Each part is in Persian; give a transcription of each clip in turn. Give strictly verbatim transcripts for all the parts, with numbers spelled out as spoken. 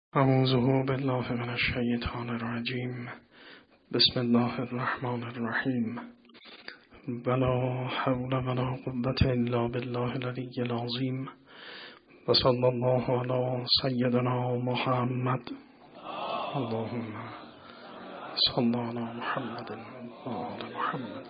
اعوذ بالله من الشیطان الرجیم. بسم الله الرحمن الرحیم. ولا حول ولا قوة الا بالله العلی العظیم. و صلی الله علی سیدنا محمد. اللهم صل علی محمد و آل محمد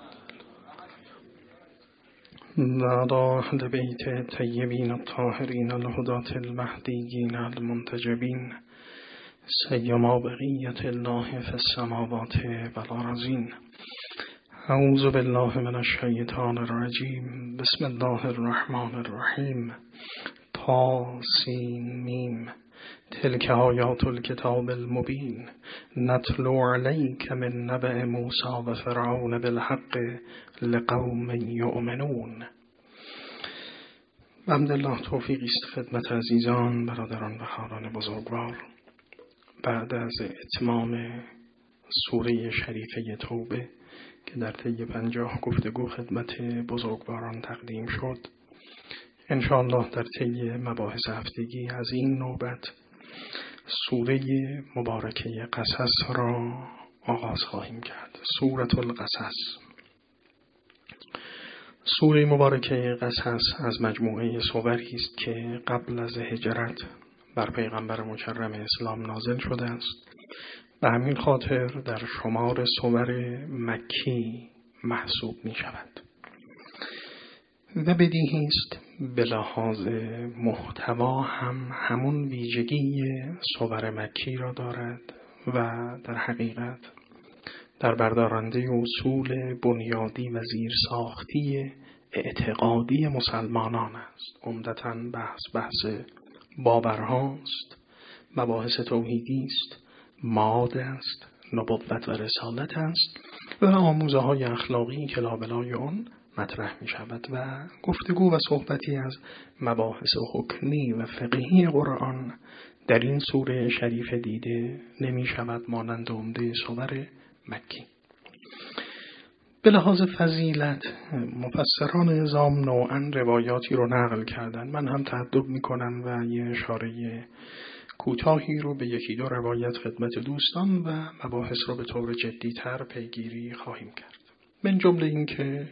و علی اهل بیت طیبین الطاهرین الهداة المهدیین المنتجبین سیما بقیة الله فی السماوات والارضین. اعوذ بالله من الشیطان الرجیم. بسم الله الرحمن الرحیم. طاسین میم. تلک آیات الکتاب المبین نتلو علیک من نبأ موسی و فرعون بالحق لقوم یؤمنون. الحمدلله. توفیقی است خدمت عزیزان، برادران و خواهران بزرگوار. بعد از اتمام سوره شریفه توبه که در طی پنجاه گفتگو خدمت بزرگواران تقدیم شد، انشاءالله در طی مباحث هفتگی از این نوبت سوره مبارکه قصص را آغاز خواهیم کرد. سوره القصص. سوره مبارکه قصص از مجموعه سوری است که قبل از هجرت بر پیغمبر مکرم اسلام نازل شده است. به همین خاطر در شمار سور مکی محسوب می شود و بدیهی است به لحاظ محتوا هم همون ویژگی سور مکی را دارد و در حقیقت در بردارنده اصول بنیادی و زیرساختی اعتقادی مسلمانان است. عمدتاً بحث بحث باورهاست، مباحث توحیدی است، معاد است، نبوت و رسالت است و آموزه های اخلاقی که لابلای آن مطرح می شود و گفتگو و صحبتی از مباحث حکمی و فقهی قرآن در این سوره شریف دیده نمی شود مانند عمده سور مکی. به لحاظ فضیلت مفسران نظام نوعاً روایاتی رو نقل کردن. من هم تعدد می کنم و یه اشاره کوتاهی رو به یکی دو روایت خدمت دوستان و مباحث رو به طور جدی‌تر پیگیری خواهیم کرد. من جمله این که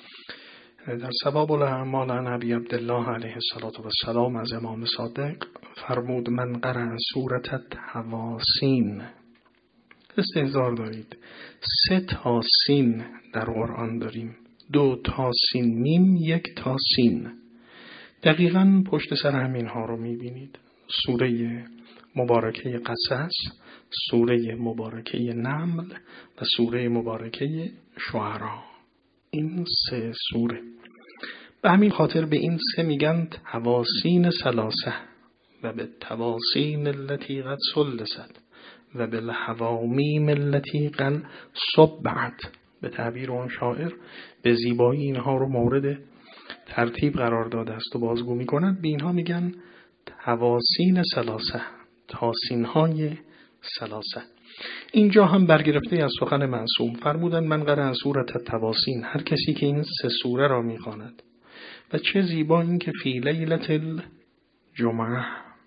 در سباب الاعمال عن ابی عبدالله علیه السلام از امام صادق فرمود من قرأ سورة الطواسین. استحضار دارید سه تا سین در قرآن داریم، دو تا سین میم، یک تا سین. دقیقاً پشت سر همین ها رو میبینید. سوره مبارکه قصص، سوره مبارکه نمل و سوره مبارکه شعرا. این سه سوره به همین خاطر به این سه میگن تواسین ثلاثه و به تواسین التي قد سلست و به الحوامیم التي قد صبعت. به تعبیر اون شاعر به زیبایی اینها رو مورد ترتیب قرار داده است و بازگو میکنند. به اینها میگن تواسین ثلاثه، تاسین های ثلاثه. اینجا هم برگرفته از سخن معصوم فرمودن من قرأ سورة الطواسین. هر کسی که این سه سوره را میخواند و چه زیبا این که فی لیلة الجمعه،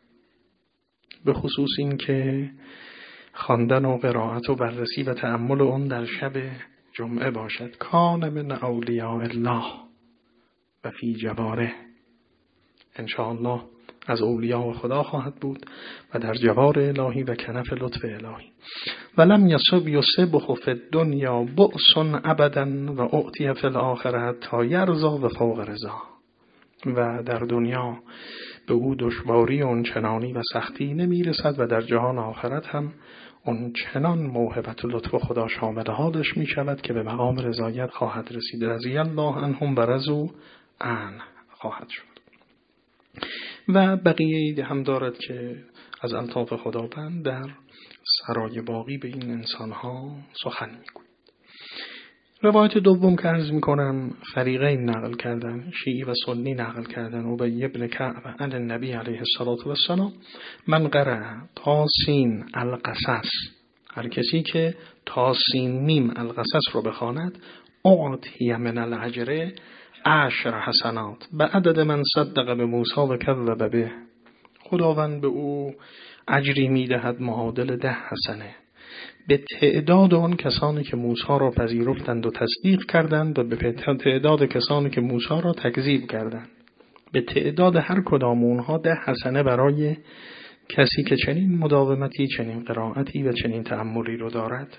به خصوص این که خواندن و قرائت و بررسی و تأمل اون در شب جمعه باشد، کان من اولیاء الله و فی جواره. انشاءالله از اولیاء خدا خواهد بود و در جوار الهی و کنف لطف الهی. ولم یصب یصبه فی الدنیا بؤس ابدا و اعطی فی الاخره حتی یرضا و فوق رضا. و در دنیا به او دشواری اون چنانی و سختی نمی رسد و در جهان آخرت هم اون چنان موهبت لطف خدا شامل حالش می شود که به مقام رضایت خواهد رسید. رضی الله عنهم و رضوا عنه خواهد شد. و بقیه هم دارد که از الطاف خداوند در سرای باقی به این انسانها سخن میگوید. روایت دوم که عرض میکنم فریقین نقل کردن، شیعی و سنی نقل کردن. ابی بن کعب عن النبی علیه السلام من قرأ طاسین القصص. هر کسی که طاسین میم القصص رو بخواند اعطی من الاجر عشر حسنات به عدد من صدق به موسی و کذب به. خداوند به او اجری میدهد معادل ده حسنه به تعداد آن کسانی که موسی را پذیرفتند و تصدیق کردند و به تعداد کسانی که موسی را تکذیب کردند. به تعداد هر کدام اونها ده حسنه برای کسی که چنین مداومتی، چنین قرائتی و چنین تأملی رو دارد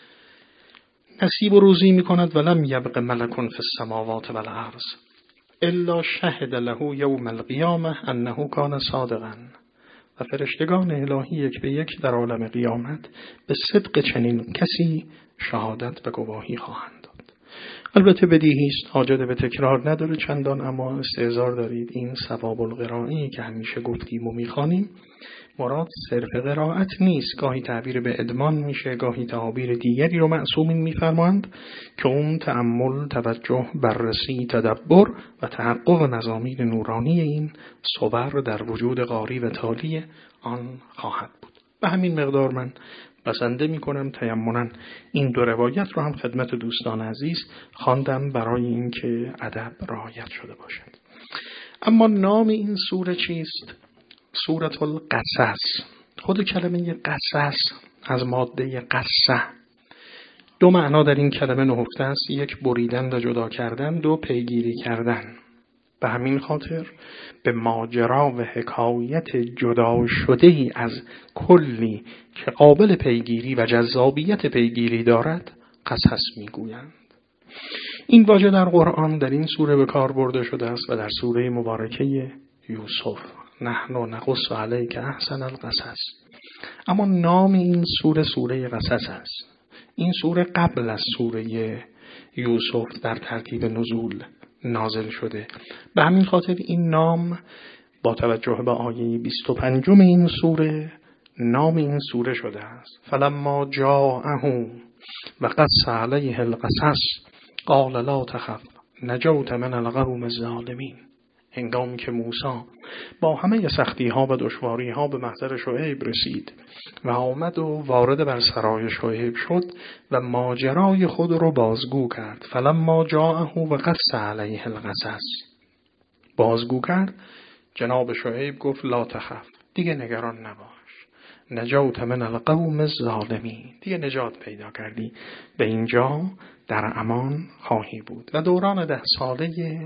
نصیب و روزی می کند. ولم یبق ملک فی السماوات و الارض الا شهد له یوم القیامه انه کان صادقا. و فرشتگان الهی یک به یک در عالم قیامت به صدق چنین کسی شهادت و گواهی خواهند داد. البته بدیهی است، حاجت به تکرار نداره چندان، اما استعذار دارید این ثواب القرائی که همیشه گفتیم و میخوانیم مراد صرف قرائت نیست. گاهی تعبیر به ادمان میشه، گاهی تعابیر دیگری رو معصومین میفرمایند که اون تأمل، توجه، بررسی، تدبر و تحقق مضامین نورانی این صور در وجود قاری و تالی آن خواهد بود. به همین مقدار من بسنده میکنم تیمنا این دو روایت رو هم خدمت دوستان عزیز خواندم برای اینکه ادب رعایت شده باشد. اما نام این سوره چیست؟ سورة القصص. خود کلمه قصص از ماده قصه دو معنا در این کلمه نهفته است: یک بریدن و جدا کردن، دو پیگیری کردن. به همین خاطر به ماجرا و حکایت جدا شده ای از کلی که قابل پیگیری و جذابیت پیگیری دارد قصص میگویند. این واژه در قرآن در این سوره به کار برده شده است و در سوره مبارکه یوسف نحن نقص علیک احسن القصص. اما نام این سوره سوره قصص است. این سوره قبل از سوره یوسف در ترتیب نزول نازل شده. به همین خاطر این نام با توجه به آیه بیست و پنج این سوره نام این سوره شده است. فلما جاءه و قص علیه القصص قال لا تخف نجوت من القوم الظالمین. هنگامی که موسی با همه سختی ها و دشواری ها به محضر شعیب رسید و آمد و وارد بر سرای شعیب شد و ماجرای خود رو بازگو کرد. فلما جاءه و قص علیه القصص، بازگو کرد، جناب شعیب گفت لا تخف، دیگه نگران نباش، نجوت من القوم الظالمین، دیگه نجات پیدا کردی، به اینجا در امان خواهی بود. و دوران ده ساله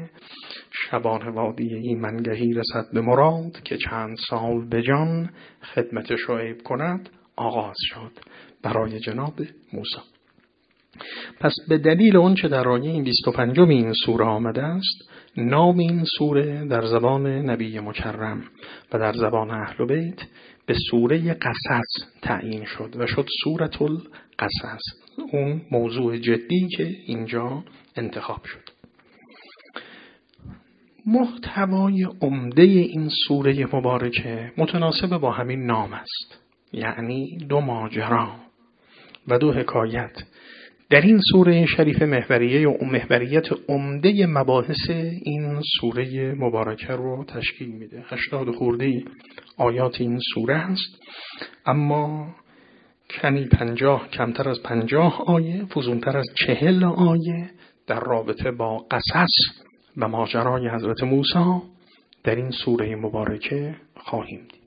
شبان وادی ایمنگهی رسد به مراد که چند سال به جان خدمت شعیب کند آغاز شد برای جناب موسی. پس به دلیل اون چه در آیه بیست و پنج این سوره آمده است، نام این سوره در زبان نبی مکرم و در زبان اهل بیت به سوره قصص تعیین شد و شد سورة القصص، اون موضوع جدی که اینجا انتخاب شد. محتوای عمده این سوره مبارکه متناسب با همین نام است، یعنی دو ماجرا و دو حکایت. در این سوره شریف محوریه و محوریت عمده مباحث این سوره مبارکه رو تشکیل میده. هشتاد خورده آیات این سوره است، اما کمی پنجاه، کمتر از پنجاه آیه، فزونتر از چهل آیه در رابطه با قصص و ماجرای حضرت موسی در این سوره مبارکه خواهیم دید.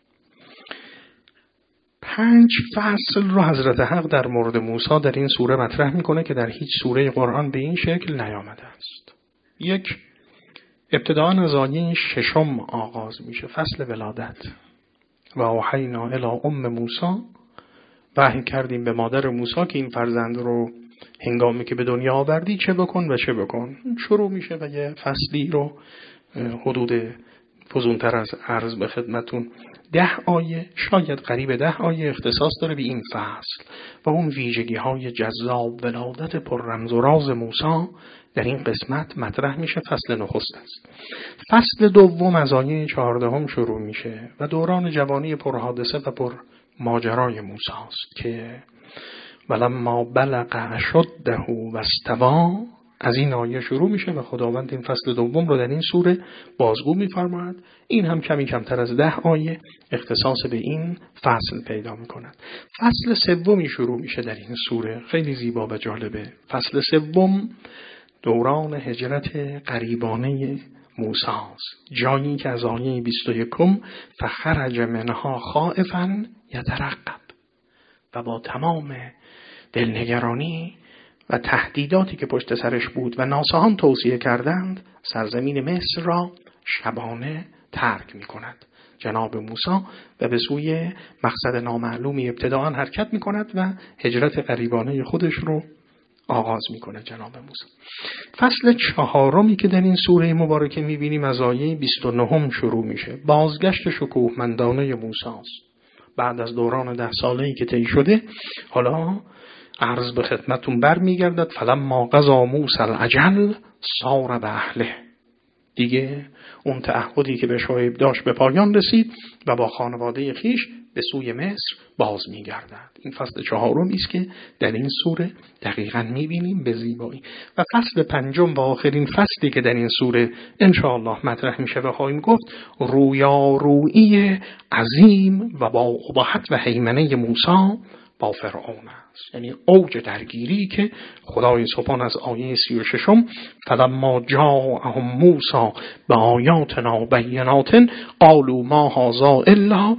پنج فصل رو حضرت حق در مورد موسی در این سوره مطرح میکنه که در هیچ سوره قرآن به این شکل نیامده است. یک، ابتداء از آیه ششم آغاز میشه، فصل ولادت. و اوحینا الی ام موسی، وحی کردیم به مادر موسی که این فرزند رو هنگامی که به دنیا آوردی چه بکن و چه بکن. شروع میشه و یه فصلی رو حدود فزونتر از عرض به خدمتون ده آیه، شاید قریب ده آیه اختصاص داره به این فصل و اون ویژگی های جذاب ولادت پر رمز و راز موسی در این قسمت مطرح میشه. فصل نخست است. فصل دوم از آیه چهاردهم شروع میشه و دوران جوانی پر حادثه و پر ماجرای موسی است که ولما بلغ اشده و استوى، از این آیه شروع میشه و خداوند این فصل دوم رو در این سوره بازگو می‌فرماید. این هم کمی کمتر از ده آیه اختصاص به این فصل پیدا می‌کند. فصل سومی شروع میشه در این سوره، خیلی زیبا و جالبه. فصل سوم دوران هجرت غریبانه موسی است. جایی که از آیه بیست و یکم فخرج منها خائفا یترقب و با تمام دلنگرانی و تهدیداتی که پشت سرش بود و ناصحان توصیه کردند سرزمین مصر را شبانه ترک می کند جناب موسی و به سوی مقصد نامعلومی ابتداء حرکت می کند و هجرت غریبانه خودش رو آغاز می کند جناب موسی. فصل چهارمی که در این سوره مبارکه می بینیم از آیه بیست و نه شروع میشه. بازگشت شکوهمندانه موسی است. بعد از دوران ده ساله‌ای که طی شده حالا عرض به خدمتون بر می گردد. فلما قضا موسی الاجل سار به اهله. دیگه اون تعهدی که به شعیب داشت به پایان رسید و با خانواده خیش به سوی مصر باز می گردد. این فصل چهارمی است که در این سوره دقیقاً می بینیم به زیبایی. و فصل پنجم و آخرین فصلی که در این سوره انشاءالله مطرح می شه و خواهیم گفت رویارویی عظیم و با اباحت و هیمنه موسی با فرعون است. یعنی اوج درگیری که خدای سبحان از آیه سی و ششم فلما جاءهم موسی بآیاتنا بینات قالوا ما هذا الا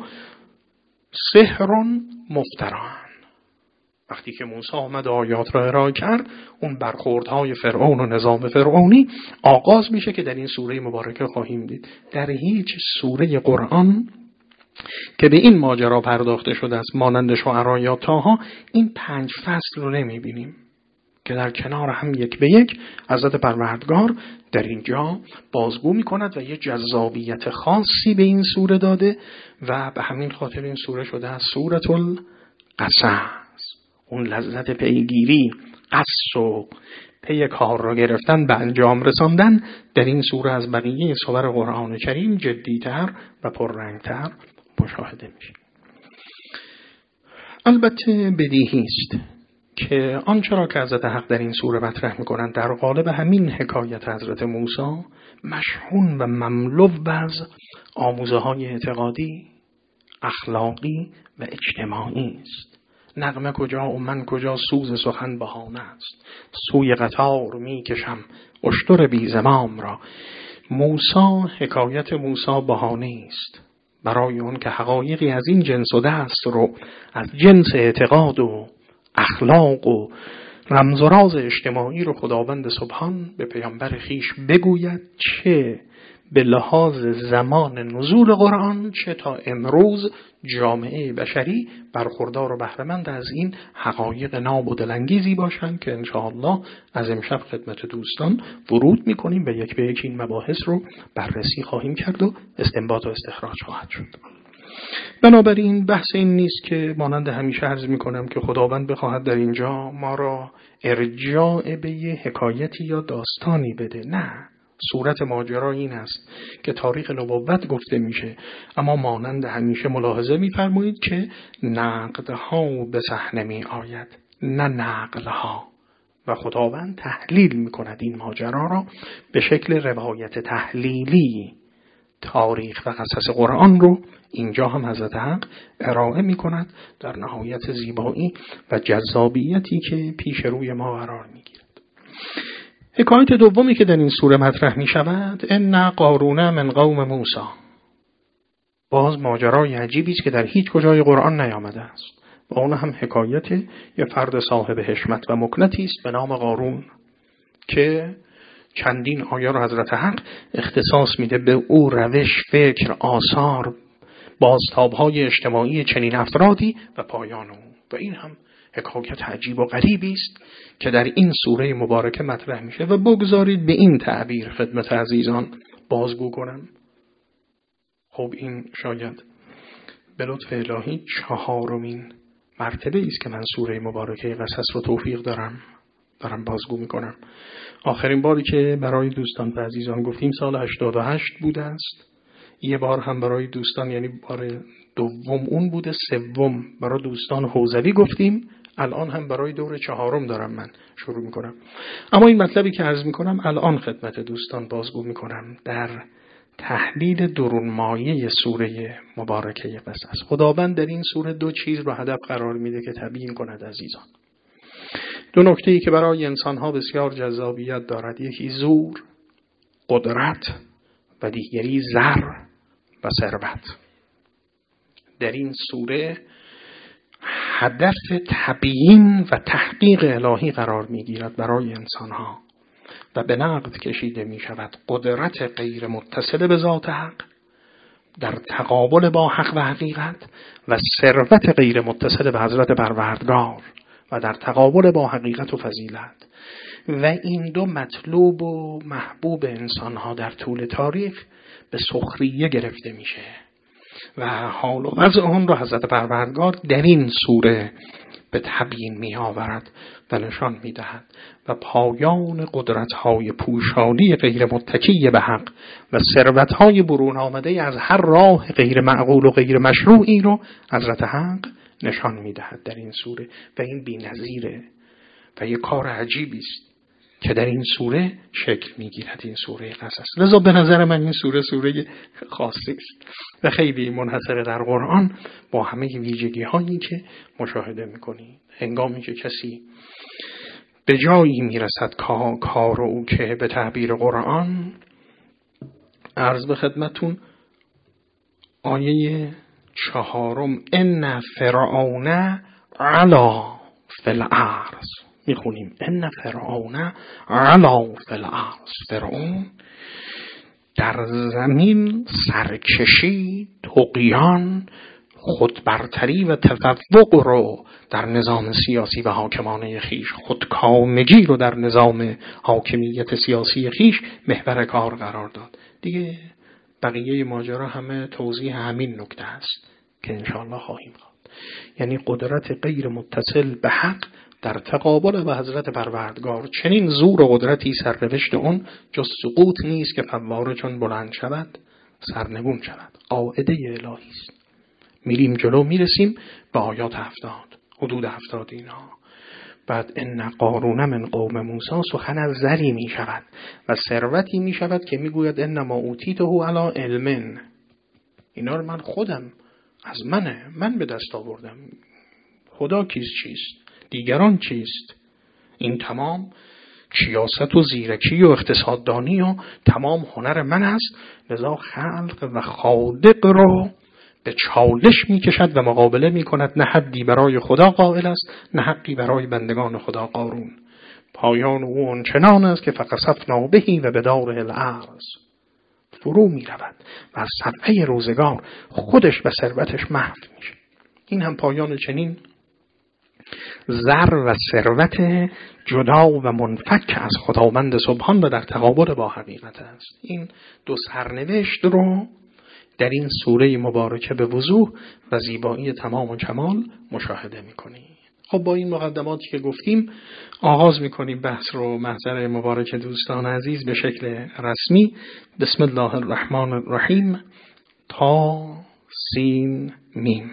سحر مفتری. وقتی که موسی آمد آیات را ارائه کرد اون برخوردهای فرعون و نظام فرعونی آغاز میشه که در این سوره مبارکه خواهیم دید. در هیچ سوره قرآن که به این ماجرا پرداخته شده است مانند شعرا یا طه این پنج فصل رو نمیبینیم که در کنار هم یک به یک حضرت پروردگار در اینجا بازگو میکند و یه جذابیت خاصی به این سوره داده و به همین خاطر این سوره شده از سورة القصص. اون لذت پیگیری، قص و پی کار را گرفتن به انجام رساندن در این سوره از بقیه سور قرآن کریم جدیتر و پررنگتر مشاهده میشه. البته بدیهی است که آنچه را که حضرت حق در این سوره مطرح میکنند در قالب همین حکایت حضرت موسی مشحون و مملو از آموزه های اعتقادی، اخلاقی و اجتماعی است. نغمه کجا و من کجا سوز سخن بهانه است. سوی قطار میکشم اشتر بی زمام را. موسی، حکایت موسی بهانه است برای اون که حقایقی از این جنس و دست رو از جنس اعتقاد و اخلاق و رمز و راز اجتماعی رو خداوند سبحان به پیامبر خیش بگوید، چه به لحاظ زمان نزول قرآن چه تا امروز جامعه بشری برخوردار و بهره‌مند از این حقایق ناب و دلانگیزی باشند که انشاءالله از امشب خدمت دوستان ورود میکنیم به یک به یک این مباحث رو بررسی خواهیم کرد و استنباط و استخراج خواهد شد. بنابراین بحث این نیست که مانند همیشه عرض میکنم که خداوند بخواهد در اینجا ما را ارجاع به یه حکایتی یا داستانی بده. نه، صورت ماجرا این است که تاریخ نبوت گفته میشه، اما مانند همیشه ملاحظه میفرمایید که نقدها به صحنه می آید، نه نقلها. و خداوند تحلیل میکند این ماجرا را به شکل روایت تحلیلی. تاریخ و قصص قرآن رو اینجا هم حضرت حق ارائه میکند در نهایت زیبایی و جذابیتی که پیش روی ما قرار میگیرد. حکایت دومی که در این سوره مطرح می شود ان قارون من قوم موسی. باز ماجرای عجیبی است که در هیچ کجای قرآن نیامده است و اون هم حکایت یه فرد صاحب حشمت و مکنتی است به نام قارون که چندین آیه را حضرت حق اختصاص میده به او روش، فکر، آثار، بازتاب‌های اجتماعی چنین افرادی و پایان او. و این هم حکایت عجیب و غریبی است که در این سوره مبارکه مطرح میشه و بگذارید به این تعبیر خدمت عزیزان بازگو کنم. خب این شاید به لطف الهی چهارمین مرتبه است که من سوره مبارکه قصص رو توفیق دارم دارم بازگو میکنم. آخرین باری که برای دوستان و عزیزان گفتیم سال هشتاد و هشت بوده است. یه بار هم برای دوستان، یعنی بار دوم اون بوده، سوم برای دوستان حوزوی گفتیم، الان هم برای دور چهارم دارم من شروع میکنم. اما این مطلبی که عرض میکنم الان خدمت دوستان بازگو میکنم در تحلیل درون مایه سوره مبارکه قصص. خداوند در این سوره دو چیز رو هدف قرار میده که تبیین کند عزیزان. دو نکته ای که برای انسانها بسیار جذابیت دارد، یکی زور، قدرت و دیگری زر و ثروت. در این سوره هدف تبیین و تحقیق الهی قرار میگیرد برای انسانها و به نقد کشیده می شود قدرت غیر متصل به ذات حق در تقابل با حق و حقیقت و ثروت غیر متصل به حضرت پروردگار و در تقابل با حقیقت و فضیلت. و این دو مطلوب و محبوب انسانها در طول تاریخ به سخریه گرفته میشه و حال و وضع آن را حضرت پروردگار در این سوره به تبیین می آورد و نشان می دهد و پایان قدرت‌های پوشالی غیر متکی به حق و ثروت‌های برون آمده از هر راه غیر معقول و غیر مشروعی رو حضرت حق نشان می دهد در این سوره و این بی‌نظیره و یک کار عجیبی است که در این سوره شکل میگیرد، این سوره قصص. لذا به نظر من این سوره سوره خاصی است و خیلی منحصر در قرآن با همه ویژگی هایی که مشاهده میکنید. هنگامی که کسی به جایی میرسد کار او که به تعبیر قرآن عرض به خدمتون آیه چهارم ان فرعون علا فی الارض میخونیم ان فرعون علا فی الارض، فرعون در زمین سرکشی، طغیان، خودبرتری و تفوق رو در نظام سیاسی و حاکمانه خیش، خودکامگی رو در نظام حاکمیت سیاسی خیش محور کار قرار داد. دیگه بقیه ماجرا همه توضیح همین نکته است که انشاءالله خواهیم خواند. یعنی قدرت غیر متصل به حق در تقابل با حضرت پروردگار، چنین زور و قدرتی سرنوشت اون جز سقوط نیست که فواره چون بلند شود سرنگون شود. قاعده الهی است. میریم جلو، میرسیم به آیات هفتاد، حدود هفتاد اینها. بعد ان قارون من قوم موسی سخن از زری می شود و ثروتی می شود که میگوید انما اوتیته علی علم، اینا رو من خودم از منه، من به دست آوردم. خدا کیست چیست؟ دیگران چیست؟ این تمام سیاست و زیرکی و اقتصاددانی و تمام هنر من است. لذا خلق و خالق رو به چالش می کشد و مقابله می کند. نه حدی برای خدا قائل است، نه حقی برای بندگان خدا قارون. پایان او آنچنان است که فخسفنا به و بداره الارض، فرو می رود و از صفحه روزگار خودش و ثروتش محو میشه. این هم پایان چنین زر و ثروت جدا و منفک از خداوند سبحان و در تقابل با حقیقت است. این دو سرنوشت رو در این سوره مبارکه به وضوح و زیبایی تمام و کمال مشاهده می‌کنیم. خب با این مقدماتی که گفتیم آغاز می‌کنیم بحث رو. محضر مبارک دوستان عزیز به شکل رسمی. بسم الله الرحمن الرحیم. تا سین میم.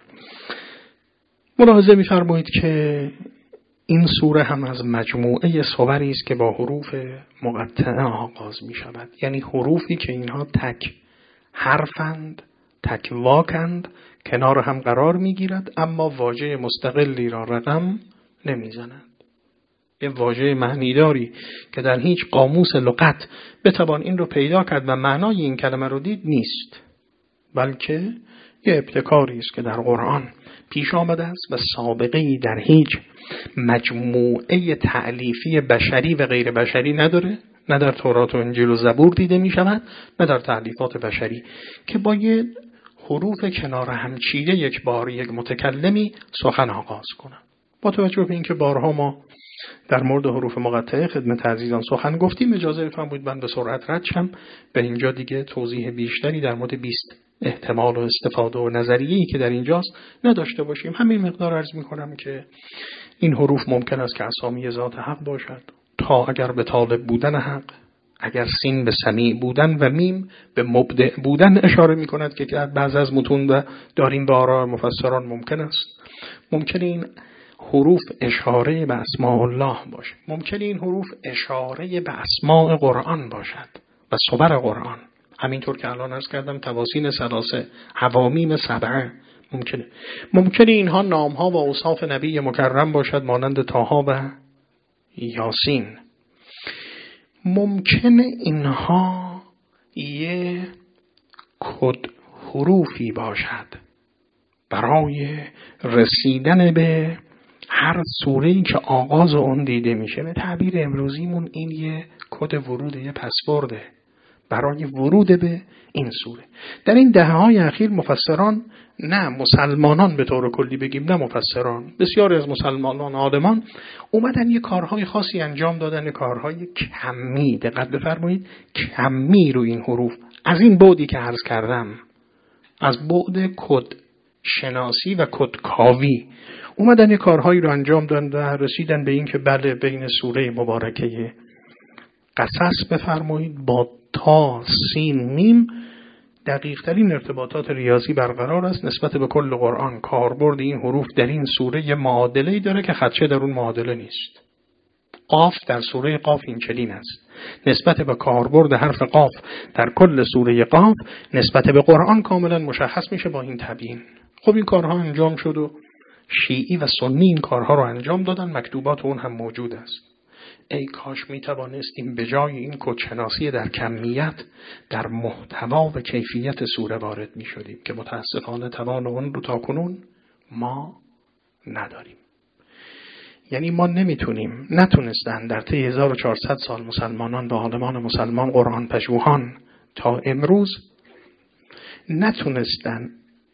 ملاحظه می‌فرمایید که این سوره هم از مجموعه سوری است که با حروف مقطعه آغاز می‌شود. یعنی حروفی که اینها تک حرفند، تک واکند، کنار هم قرار می‌گیرد اما واژه مستقلی را رقم نمی‌زنند. یه واژه معنیداری که در هیچ قاموس لغت بتوان این رو پیدا کرد و معنای این کلمه رو دید نیست، بلکه یه ابتکاری است که در قرآن پیش آمده است و سابقه‌ای در هیچ مجموعه تألیفی بشری و غیر بشری نداره. نه در تورات و انجیل و زبور دیده می شود، نه در تألیفات بشری که با یه حروف کنار هم چیده یک بار یک متکلمی سخن آغاز کنه. با توجه به اینکه بارها ما در مورد حروف مقطعه خدمت عزیزان سخن گفتیم، اجازه بفرمایید من به سرعت رد شم. به اینجا دیگه توضیح بیشتری در مورد بیست احتمال و استفاده و نظریه‌ای که در اینجاست نداشته باشیم. همین مقدار عرض می‌کنم که این حروف ممکن است که اسامی ذات حق باشد، تا اگر به طالب بودن حق، اگر سین به سمیع بودن و میم به مبدع بودن اشاره می کند که بعض از متون و داریم به آراء مفسران ممکن است. ممکن این حروف اشاره به اسماء الله باشد، ممکن این حروف اشاره به اسماء قرآن باشد و صور قرآن، همینطور که الان عرض کردم تواسین ثلاثه، حوامیم سبعه ممکنه. ممکنه اینها نامها و اوصاف نبی مکرم باشد مانند طه و یاسین. ممکنه اینها یه کد حروفی باشد برای رسیدن به هر سوره‌ای که آغاز اون دیده میشه. به تعبیر امروزیمون این یه کد ورود، یه پسورده برای ورود به این سوره. در این دهه‌های اخیر مفسران، نه مسلمانان به طور کلی بگیم، نه مفسران، بسیاری از مسلمانان عالمان اومدن یه کارهای خاصی انجام دادن، کارهای کمی، دقت بفرمایید، کمی رو این حروف، از این بعدی که عرض کردم، از بعد کد شناسی و کد کاوی اومدن یه کارهایی رو انجام دادن و رسیدن به این که بله بین سوره مبارکه قصص بفرمایید با تا سین میم دقیق ترین ارتباطات ریاضی برقرار است نسبت به کل قرآن. کاربرد این حروف در این سوره یه معادله‌ای داره که خدشه در اون معادله نیست. قاف در سوره قاف این چنین است نسبت به کاربرد حرف قاف در کل سوره قاف نسبت به قرآن کاملا مشخص میشه با این تبیین. خب این کارها انجام شد و شیعی و سنی این کارها رو انجام دادن، مکتوبات اون هم موجود است. ای کاش می توانستیم به جای این کدشناسی در کمیت در محتوا و کیفیت سوره وارد می شدیم که متاسفانه توان اون رو تا کنون ما نداریم. یعنی ما نمیتونیم، نتونستن در طی هزار و چهارصد سال مسلمانان و عالمان مسلمان قرآن پژوهان تا امروز نتونستن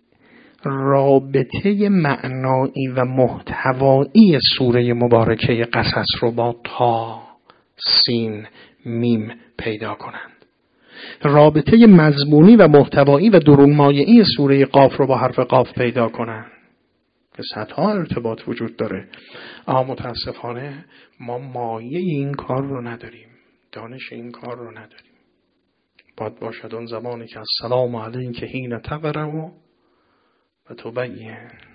رابطه معنایی و محتوایی سوره مبارکه قصص رو با تا سین میم پیدا کنند. رابطه مضمونی و محتوایی و درونمایه‌ای سوره قاف رو با حرف قاف پیدا کنند که صدها ارتباط وجود داره، اما متاسفانه ما مایه این کار رو نداریم، دانش این کار رو نداریم. باید باشد اون زمانی که السلام علیک حین تقرأ و تبین،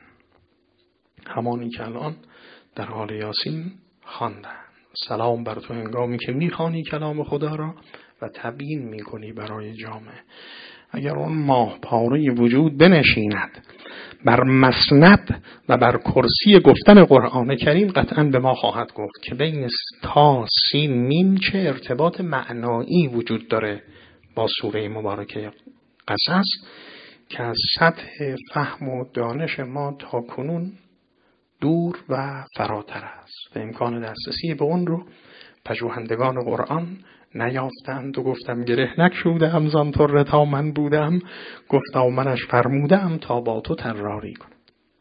همانی که الان در حال یاسین خواندن. سلام بر تو هنگامی که میخوانی کلام خدا را و تبیین میکنی برای جامعه. اگر اون ماه پاره وجود بنشیند بر مسند و بر کرسی گفتن قرآن کریم، قطعا به ما خواهد گفت که بین تا سین میم چه ارتباط معنایی وجود داره با سوره مبارکه قصص که از سطح فهم و دانش ما تا کنون دور و فراتر است و امکان دسترسی به اون رو پژوهندگان قرآن نیافتند. و گفتم گره نکشودم زان طره تا من بودم، گفتا منش فرمودم تا با تو طراری کنم.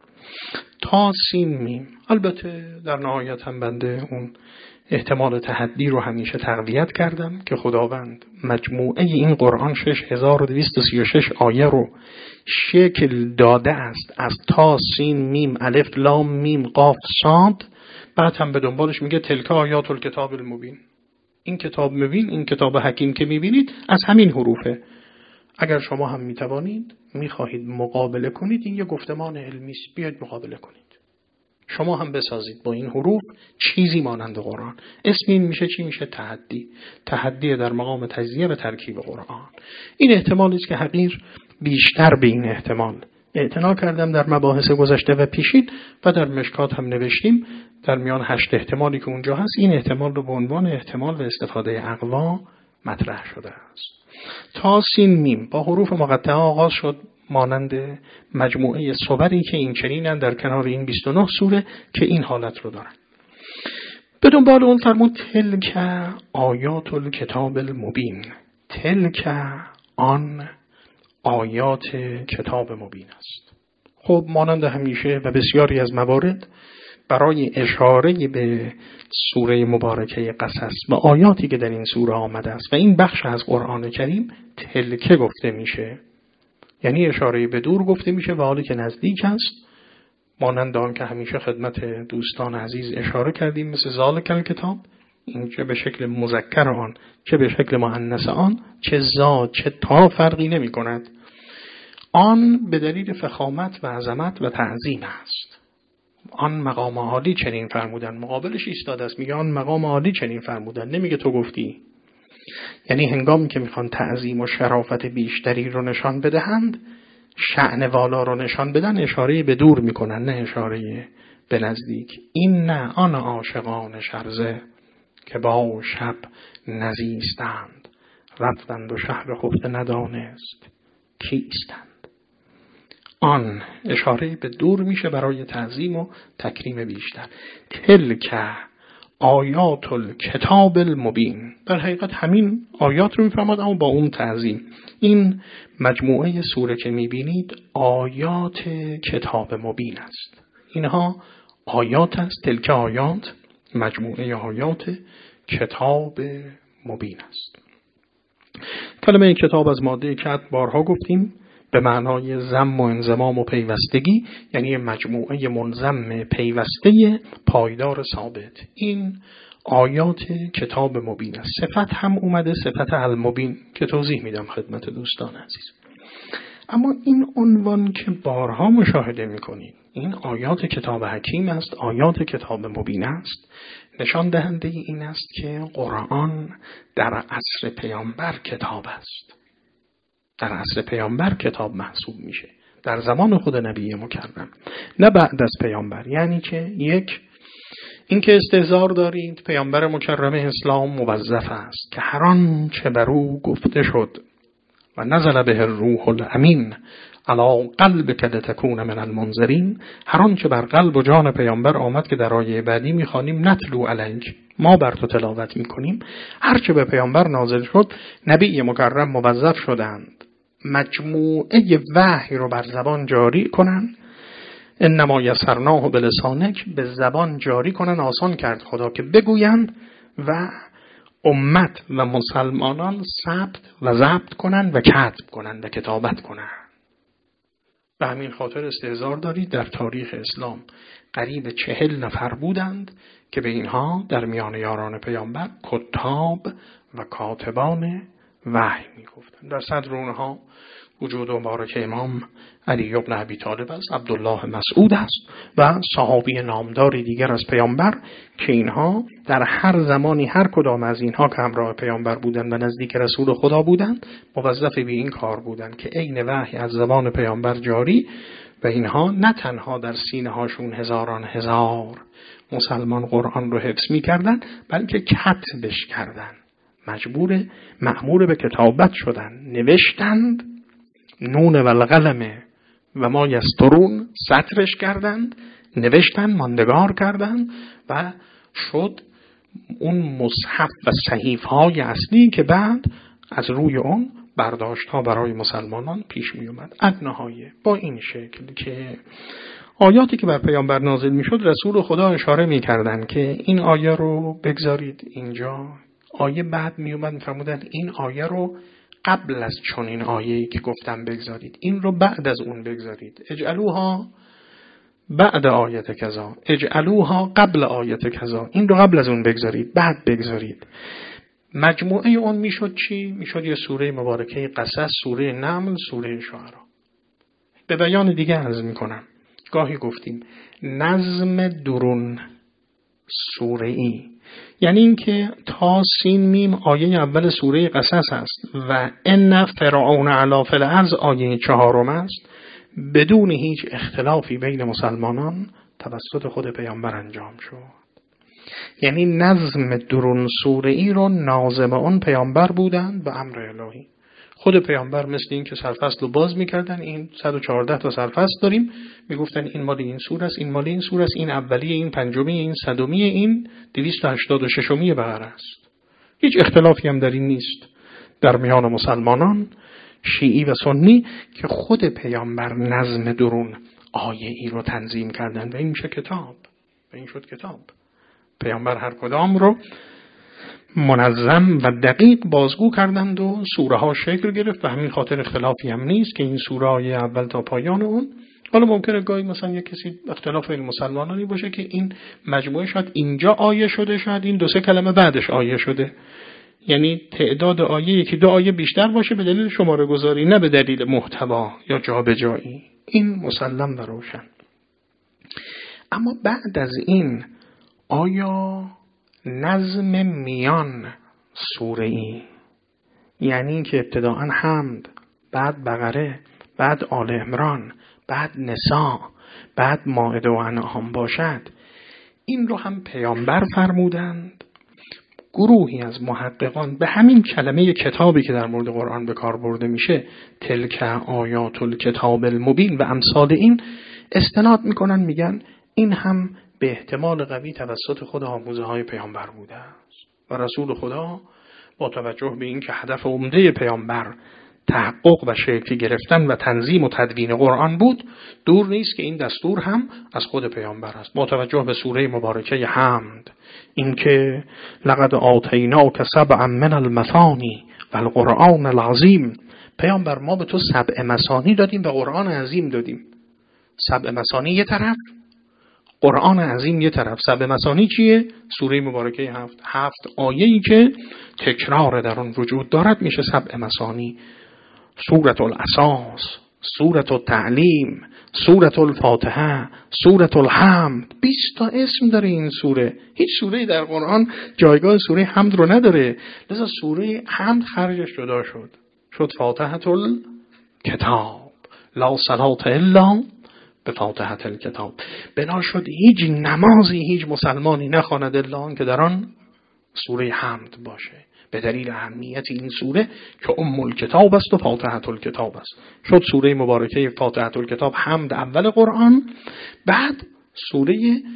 تا سین میم. البته در نهایت هم بنده اون احتمال تحدی رو همیشه تقویت کردم که خداوند مجموعه این قرآن شش هزار و دویست و سی و شش آیه رو شکل داده است از تا سین میم الف لام میم قاف صاد، بعد هم به دنبالش میگه تلک آیات الکتاب المبین. این کتاب مبین، این کتاب حکیم که میبینید از همین حروفه. اگر شما هم میتوانید میخواهید مقابله کنید، این یه گفتمان علمی است، بیاید مقابله کنید. شما هم بسازید با این حروف چیزی مانند قرآن. اسم این میشه چی؟ میشه تحدی. تحدی در مقام تجزیه و ترکیب قرآن. این احتمالی است که حقیر بیشتر به این احتمال اعتنا کردم در مباحث گذشته و پیشین و در مشکات هم نوشتیم. در میان هشت احتمالی که اونجا هست این احتمال رو به عنوان احتمال و استفاده اقوا مطرح شده است. تا سین میم با حروف مقطعه آغاز شد، مانند مجموعه صوری که این چنینن در کنار این بیست و نه سوره که این حالت رو دارن. به دنبال اون فرمود تلک آیات الکتاب المبین. تلک آن آیات کتاب مبین است. خب مانند همیشه و بسیاری از موارد برای اشاره به سوره مبارکه قصص و آیاتی که در این سوره آمده است و این بخش از قرآن کریم تلکه گفته میشه، یعنی اشاره به دور گفته میشه و حالی که نزدیک است، مانند آن که همیشه خدمت دوستان عزیز اشاره کردیم مثل ذالک الکتاب، این چه به شکل مذکر آن چه به شکل مؤنث آن، چه زا چه تا فرقی نمی کند. آن به دلیل فخامت و عظمت و تعظیم است. آن مقام عالی چنین فرمودن، مقابلش ایستاده است میگه آن مقام عالی چنین فرمودن، نمیگه تو گفتی. یعنی هنگامی که میخوان تعظیم و شرافت بیشتری رو نشان بدهند، شأن والا رو نشان بدن، اشاره به دور میکنن نه اشاره به نزدیک. این نه آن عاشقان شرزه که با شب نزیستند، رفتند و شهر خفته ندانست کیستند. آن اشاره به دور میشه برای تعظیم و تکریم بیشتر. تلک آیات الکتاب المبین، در حقیقت همین آیات رو میفرماد اما با اون تعظیم. این مجموعه سوره که میبینید آیات کتاب مبین است. اینها آیات است، تلک آیات مجموعه آیات کتاب مبین است. کلمه کتاب از ماده کتب بارها گفتیم به معنای ضم و انضمام و پیوستگی، یعنی مجموعه منضم پیوسته پایدار ثابت. این آیات کتاب مبین است. صفت هم اومده، صفت المبین که توضیح میدم خدمت دوستان عزیز. اما این عنوان که بارها مشاهده میکنید، این آیات کتاب حکیم است، آیات کتاب مبین است، نشان دهنده این است که قرآن در عصر پیامبر کتاب است. در عصر پیامبر کتاب محسوب میشه، در زمان خود نبی مکرم، نه بعد از پیامبر. یعنی که یک، این که استحضار دارید پیامبر مکرم اسلام موظف است که هر آن چه بر او گفته شد و نزل به الروح الامین علی قلبک لتکون من المنذرین، هر آن چه بر قلب و جان پیامبر آمد که در آیه بعدی میخوانیم نتلو علیک، ما بر تو تلاوت میکنیم، هر چه به پیامبر نازل شد نبی مکرم موظف شدند مجموعه وحی رو بر زبان جاری کنن. انما یسرناه بلسانک، به زبان جاری کنن، آسان کرد خدا که بگویند و امت و مسلمانان ثبت و ضبط کنن و کتب کنن و کتابت کنن. به همین خاطر استحضار دارید در تاریخ اسلام قریب چهل نفر بودند که به اینها در میان یاران پیامبر کتاب و کاتبان وحی میگفتند. در صدر اونها وجود مبارک امام علی بن ابی طالب است، عبدالله مسعود است و صحابی نامداری دیگر از پیامبر که اینها در هر زمانی هر کدام از اینها که همراه پیامبر بودند و نزدیک رسول خدا بودند موظف به این کار بودند که عین وحی از زبان پیامبر جاری و اینها نه تنها در سینه هاشون هزاران هزار مسلمان قرآن رو حفظ می کردن بلکه کتبش کردن، مجبور مأمور به کتابت شدن، نوشتند، نون و القلم و ما یسترون سطرش کردند، نوشتن، ماندگار کردند و شد اون مصحف و صحیفه های اصلی که بعد از روی اون برداشت ها برای مسلمانان پیش می اومد. ادناهای با این شکل که آیاتی که بر پیامبر نازل می شد رسول خدا اشاره می کردن که این آیه رو بگذارید اینجا، آیه بعد می اومد می فرمودن این آیه رو قبل از چون این آیه‌ای که گفتم بگذارید، این رو بعد از اون بگذارید، اجعلوها بعد آیت کذا، اجعلوها قبل آیت کذا، این رو قبل از اون بگذارید بعد بگذارید. مجموعه اون میشد چی؟ میشد یه سوره مبارکه قصص، سوره نمل، سوره شعرا. به بیان دیگه عرض میکنم، گاهی گفتیم نظم درون سوره ای یعنی اینکه تا سین میم آیه اول سوره قصص است و ان فرعون علی فی الارض آیه چهارم است، بدون هیچ اختلافی بین مسلمانان توسط خود پیامبر انجام شد. یعنی نظم درون سوره ای رو ناظم اون پیامبر بودند و امر الهی. خود پیامبر مثل این که سرفصل رو باز میکردن، این صد و چهارده تا سرفصل داریم، میگفتن این مال این سوره است، این مال این سوره است، این اولیه، این پنجمی، این صدمی، این دویست و هشتاد و ششمی بقره است. هیچ اختلافی هم در این نیست در میان مسلمانان شیعی و سنی که خود پیامبر نظم درون آیه ای رو تنظیم کردن و این میشه کتاب و این شد کتاب. پیامبر هر کدام رو منظم و دقیق بازگو کردند و سوره ها شکل گرفت و همین خاطر اختلافی هم نیست که این سوره های اول تا پایان اون، حالا ممکنه گاهی مثلا یک کسی اختلاف بین مسلمانانی باشه که این مجموعه شاید اینجا آیه شده، شاید این دو سه کلمه بعدش آیه شده، یعنی تعداد آیه یکی دو آیه بیشتر باشه به دلیل شماره گذاری نه به دلیل محتوا یا جابجایی. این مسلم و روشن. اما بعد از این آیا نظم میان سوره ای، یعنی که ابتداءً حمد، بعد بقره، بعد آل عمران، بعد نساء، بعد مائده و انعام باشد، این رو هم پیامبر فرمودند؟ گروهی از محققان به همین کلمه کتابی که در مورد قرآن به کار برده میشه، تلک آیات الکتاب المبین و امثال این، استناد میکنن، میگن این هم به احتمال قوی توسط خود آموزه های پیامبر بوده است و رسول خدا با توجه به این که هدف عمده پیامبر تحقق و شکل گرفتن و تنظیم و تدوین قرآن بود، دور نیست که این دستور هم از خود پیامبر است. با توجه به سوره مبارکه حمد، این که لقد آتیناک سبعا من المثانی و القرآن العظیم، پیامبر ما به تو سبع مثانی دادیم و قرآن عظیم دادیم. سبع مثانی یه طرف، قرآن عظیم یه طرف. سبع مثانی چیه؟ سوره مبارکه هفت هفت آیه‌ای که تکرار در آن وجود دارد میشه سبع مثانی. سورة الاساس، سورة التعلیم، سورة الفاتحه، سورة الحمد. بیست تا اسم داره این سوره. هیچ سوره در قرآن جایگاه سوره حمد رو نداره، لذا سوره حمد خرجش جدا شد، شد فاتحه الکتاب، لا صلاة الا به فاتحه الکتاب. بنا شد هیچ نمازی هیچ مسلمانی نخواند الا آن که در آن سوره حمد باشه، به دلیل اهمیت این سوره که ام الکتاب است و فاتحه الکتاب است. شد سوره مبارکه فاتحه الکتاب حمد اول قرآن، بعد سوره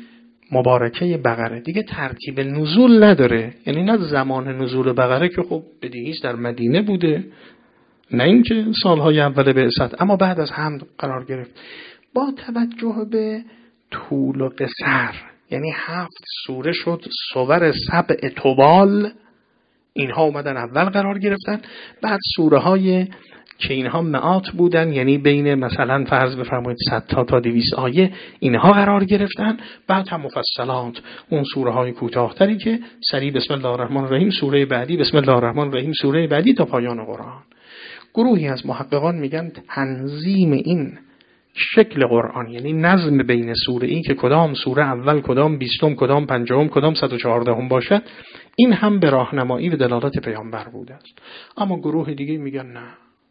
مبارکه بقره. دیگه ترتیب نزول نداره، یعنی نه زمان نزول بقره که خب بدیهیست در مدینه بوده، نه اینکه سالهای اول بعثت، اما بعد از حمد قرار گرفت. با توجه به طول و قصر، یعنی هفت سوره شد سور سبع طوال، اینها اومدن اول قرار گرفتن، بعد سوره های که اینها مئات بودن، یعنی بین مثلا فرض بفرمایید صد تا تا دویست آیه، اینها قرار گرفتن. بعد هم مفصلات، اون سوره های کوتاه‌تری که سری بسم الله الرحمن الرحیم سوره بعدی، بسم الله الرحمن الرحیم سوره بعدی تا پایان قرآن. گروهی از محققان میگن تنظیم این شکل قرآن، یعنی نظم بین سوره ای که کدام سوره اول، کدام بیستم، کدام پنجم، کدام صد و چهاردهم باشد، این هم به راهنمایی و دلالت پیامبر بوده است. اما گروه دیگه میگن نه،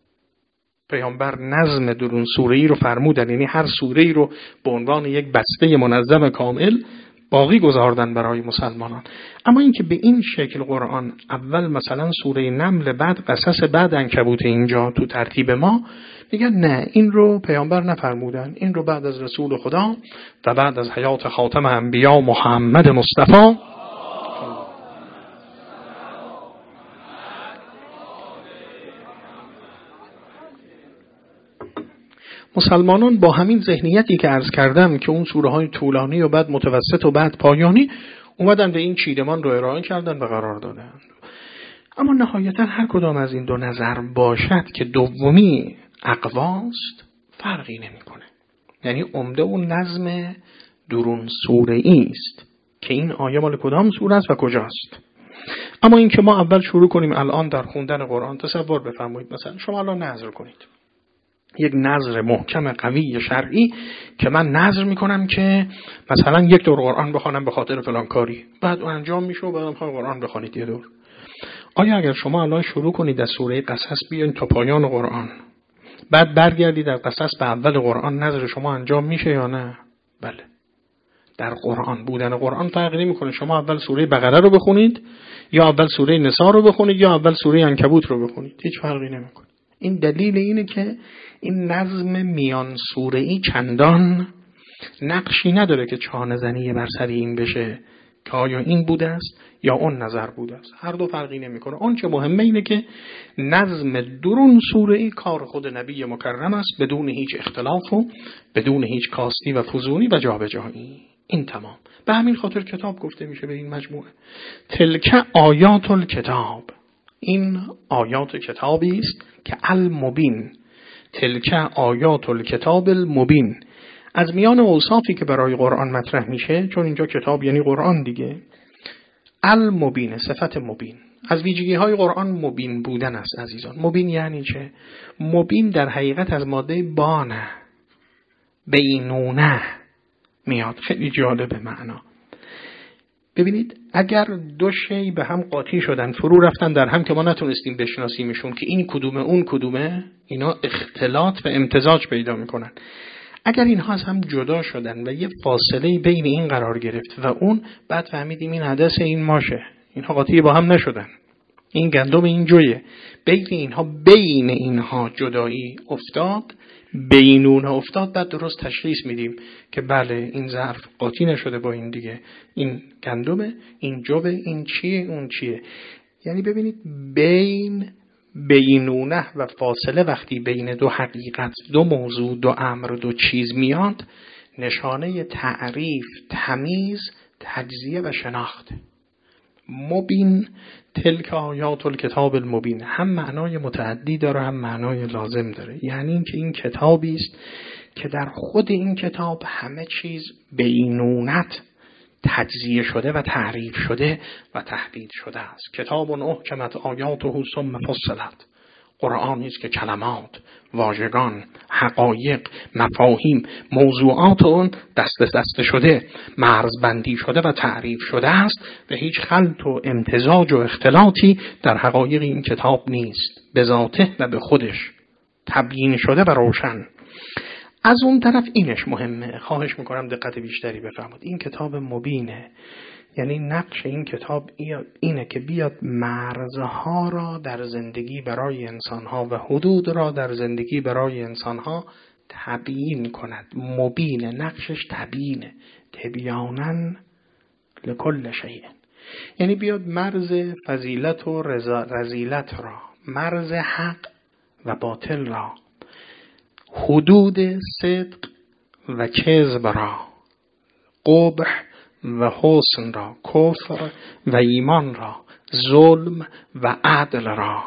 پیامبر نظم درون سوره ای رو فرمودن، یعنی هر سوره ای رو به عنوان یک بسته منظم کامل باقی گذاردن برای مسلمانان. اما اینکه به این شکل قرآن اول مثلا سوره نمل، بعد قصص، بعد عنکبوت اینجا تو ترتیب ما، میگن نه، این رو پیامبر نفرمودن، این رو بعد از رسول خدا و بعد از حیات خاتم انبیا محمد مصطفی مسلمانان با همین ذهنیتی که عرض کردم که اون سوره های طولانی و بعد متوسط و بعد پایانی، اومدن به این چیدمان رو ارائه کردن و قرار دادن. اما نهایتا هر کدام از این دو نظر باشد که دومی اقواست، فرقی نمیکنه. یعنی عمده اون نظم درون سوره ای است که این آیه مال کدام سوره است و کجاست. اما این که ما اول شروع کنیم الان در خوندن قرآن، تصور بفرمایید مثلا شما الان نظر کنید یک نظر محکم قوی شرعی که من نظر میکنم که مثلا یک دور قرآن بخوانم به خاطر فلان کاری، بعد اون انجام میشه و بعد میخوام قرآن بخونید یه دور. آیا اگر شما الان شروع کنید از سوره قصص بیاین تا پایان قرآن، بعد برگردید در قصص به اول قرآن، نظر شما انجام میشه یا نه؟ بله. در قرآن بودن قرآن فرقی نمیکنه شما اول سوره بقره رو بخونید یا اول سوره نساء رو بخونید یا اول سوره عنکبوت رو بخونید، هیچ فرقی نمیکنه. این دلیل اینه که این نظم میان سوره‌ای چندان نقشی نداره که چانه زنی بر سر این بشه که آیا این بوده است یا اون نظر بوده است. هر دو فرقی نمیکنه. اون چه مهمه اینه که نظم درون سوره‌ای کار خود نبی مکرم است، بدون هیچ اختلاف و بدون هیچ کاستی و فزونی و جابجایی. این تمام. به همین خاطر کتاب گفته میشه به این مجموعه تلک آیات الکتاب. این آیات کتابی است که المبین، تلک آیات الکتاب المبین. از میان اوصافی که برای قرآن مطرح میشه، چون اینجا کتاب یعنی قرآن دیگه، المبین، صفت مبین. از ویژگی های قرآن مبین بودن است عزیزان. مبین یعنی چه؟ مبین در حقیقت از ماده بانه، بینونه میاد. خیلی جالب معنا. ببینید اگر دو شی به هم قاطی شدن، فرو رفتن در هم که ما نتونستیم بشناسیمشون که این کدومه اون کدومه، اینا اختلاط و امتزاج پیدا میکنن. اگر اینها از هم جدا شدن و یه فاصله بین این قرار گرفت و اون، بعد فهمیدیم این حدث این ماشه، اینها قاطی با هم نشدن. این گندم این جویه. بین اینها بین اینها جدایی افتاد، بینونه افتاد، بعد درست تشخیص میدیم که بله این ظرف قاطی نشده با این دیگه، این گندمه، این جوه، این چیه، اون چیه. یعنی ببینید بین، بینونه و فاصله وقتی بین دو حقیقت، دو موضوع، دو امر، دو چیز میاد، نشانه تعریف، تمیز، تجزیه و شناخت. مبین تلک آیات الکتاب المبین هم معنای متعدی داره هم معنای لازم داره. یعنی اینکه این کتابی است که در خود این کتاب همه چیز بینونت تجزیه شده و تعریف شده و تحدید شده است. کتاب احکمت آیاته ثم فصلت، قرآنی است که کلمات، واژگان، حقایق، مفاهیم، موضوعات اون دست دست شده، مرزبندی شده و تعریف شده است و هیچ خلط و امتزاج و اختلاطی در حقایق این کتاب نیست، به ذاته و به خودش تبیین شده و روشن. از اون طرف اینش مهمه، خواهش میکنم دقت بیشتری بفرمایید. این کتاب مبینه، یعنی نقش این کتاب اینه که بیاد مرزها را در زندگی برای انسانها و حدود را در زندگی برای انسانها تبیین کند. مبینه، نقشش تبیینه، تبیانن لکل شیء، یعنی بیاد مرز فضیلت و رذیلت را، مرز حق و باطل را، حدود صدق و کذب را، قبح و حسن را، کفر و ایمان را، ظلم و عدل را.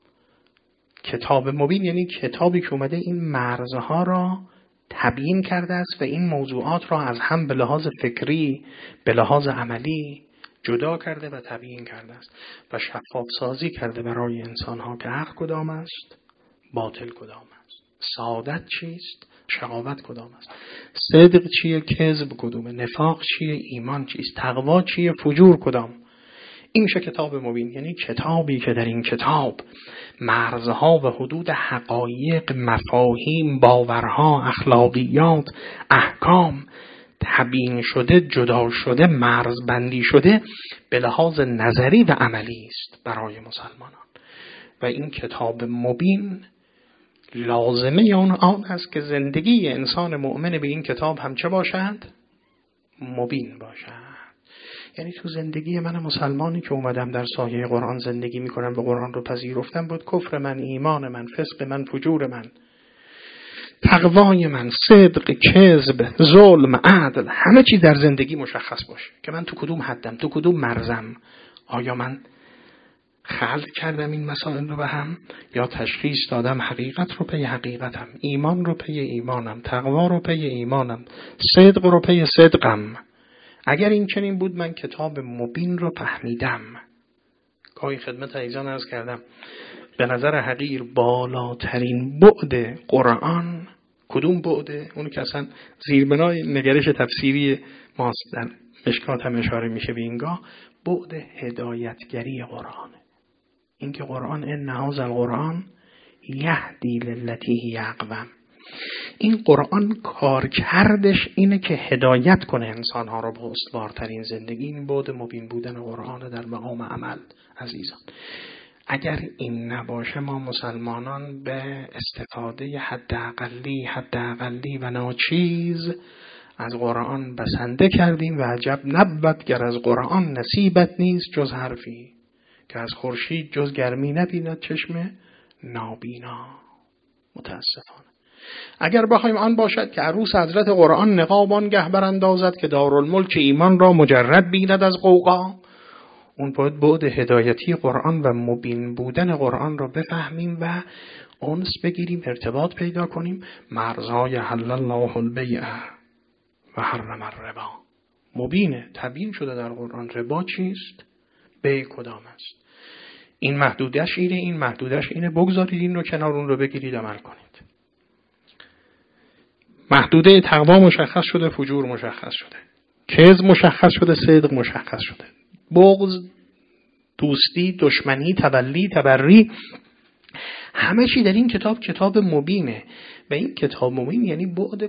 کتاب مبین یعنی کتابی که اومده این مرزها را تبیین کرده است و این موضوعات را از هم به لحاظ فکری، به لحاظ عملی جدا کرده و تبیین کرده است و شفاف سازی کرده برای انسانها که حق کدام است، باطل کدام است، سعادت چیست، شقاوت کدام است، صدق چیه، کذب کدومه، نفاق چیه، ایمان چیست، تقوا چیه، فجور کدام. این میشه کتاب مبین، یعنی کتابی که در این کتاب مرزها و حدود حقایق، مفاهیم، باورها، اخلاقیات، احکام تبیین شده، جدا شده، مرزبندی شده به لحاظ نظری و عملی است برای مسلمانان. و این کتاب مبین لازمه اون آن است که زندگی انسان مؤمن به این کتاب هم چه باشد؟ مبین باشد. یعنی تو زندگی من مسلمانی که اومدم در سایه قرآن زندگی میکنم و قرآن رو پذیرفتم، بود کفر من، ایمان من، فسق من، فجور من، تقوای من، صدق، کذب، ظلم، عدل، همه چی در زندگی مشخص باشه که من تو کدوم حدم، تو کدوم مرزم. آیا من خلط کردم این مسائل رو به هم یا تشخیص دادم حقیقت رو پی حقیقتم، ایمان رو پی ایمانم، تقوا رو پی ایمانم، صدق رو پی صدقم؟ اگر این چنین بود من کتاب مبین رو فهمیدم. گاهی خدمت عزیزان عرض کردم به نظر حقیر بالاترین بعد قرآن کدوم بعده؟ اونی که اصلا زیربنای نگرش تفسیری ماست، در مشکات هم اشاره میشه به اینگاه، بعد هدایتگری قرآنه. این که قرآن ان هذا القرآن یهدی للتی هی اقوم، این قرآن کار کردش اینه که هدایت کنه انسانها رو به استوارترین زندگی. این بعد مبین بودن قرآن در مقام عمل. عزیزان اگر این نباشه ما مسلمانان به استفاده حداقلی حداقلی و ناچیز از قرآن بسنده کردیم و عجب نبود گر از قرآن نصیبت نیست جز حرفی، که از خورشید جز گرمی نبیند چشم نابینا. متاسفانه اگر بخوایم آن باشد که عروس حضرت قرآن نقاب آنگه براندازد که دارالملک ایمان را مجرد بیند از غوغا، اون باید بعد هدایتی قرآن و مبین بودن قرآن را بفهمیم و انس بگیریم، ارتباط پیدا کنیم. مرزهای حل الله البیع و حرم الربا مبینه، تبیین شده در قرآن. ربا چیست؟ بیع کدام است؟ این محدودش اینه، این محدودش اینه، بگذارید این رو کنار، اون رو بگیرید عمل کنید. محدوده تقوا مشخص شده، فجور مشخص شده، کذب مشخص شده، صدق مشخص شده، بغض، دوستی، دشمنی، تولی، تبری، همه چی در این کتاب کتاب مبینه. و این کتاب مبین یعنی بعد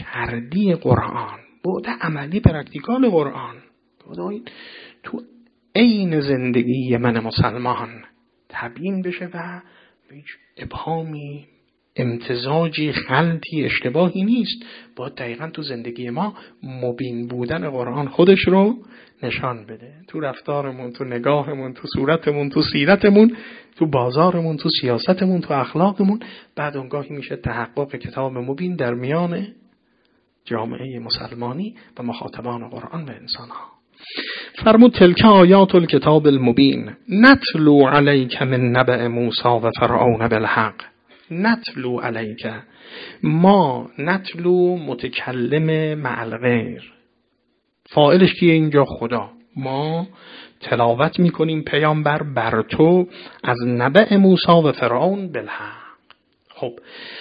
کارکردی قرآن، بعد عملی پرکتیکال قرآن. تو عین زندگی من مسلمان تبیین بشه و هیچ ابهامی، امتزاجی، خلطی، اشتباهی نیست. باید دقیقا تو زندگی ما مبین بودن قرآن خودش رو نشان بده، تو رفتارمون، تو نگاهمون، تو صورتمون، تو سیرتمون، تو بازارمون، تو سیاستمون، تو اخلاقمون. بعد اونگاهی میشه تحقق کتاب مبین در میان جامعه مسلمانی و مخاطبان قرآن و انسانها. فرمود تلک آیات الکتاب المبین نتلو علیک من نبأ موسی و فرعون بالحق. نتلو علیک، ما نتلو متکلم مع الغیر، فاعلش کیه اینجا؟ خدا. ما تلاوت میکنیم پیامبر بر تو از نبأ موسی و فرعون بالحق. خب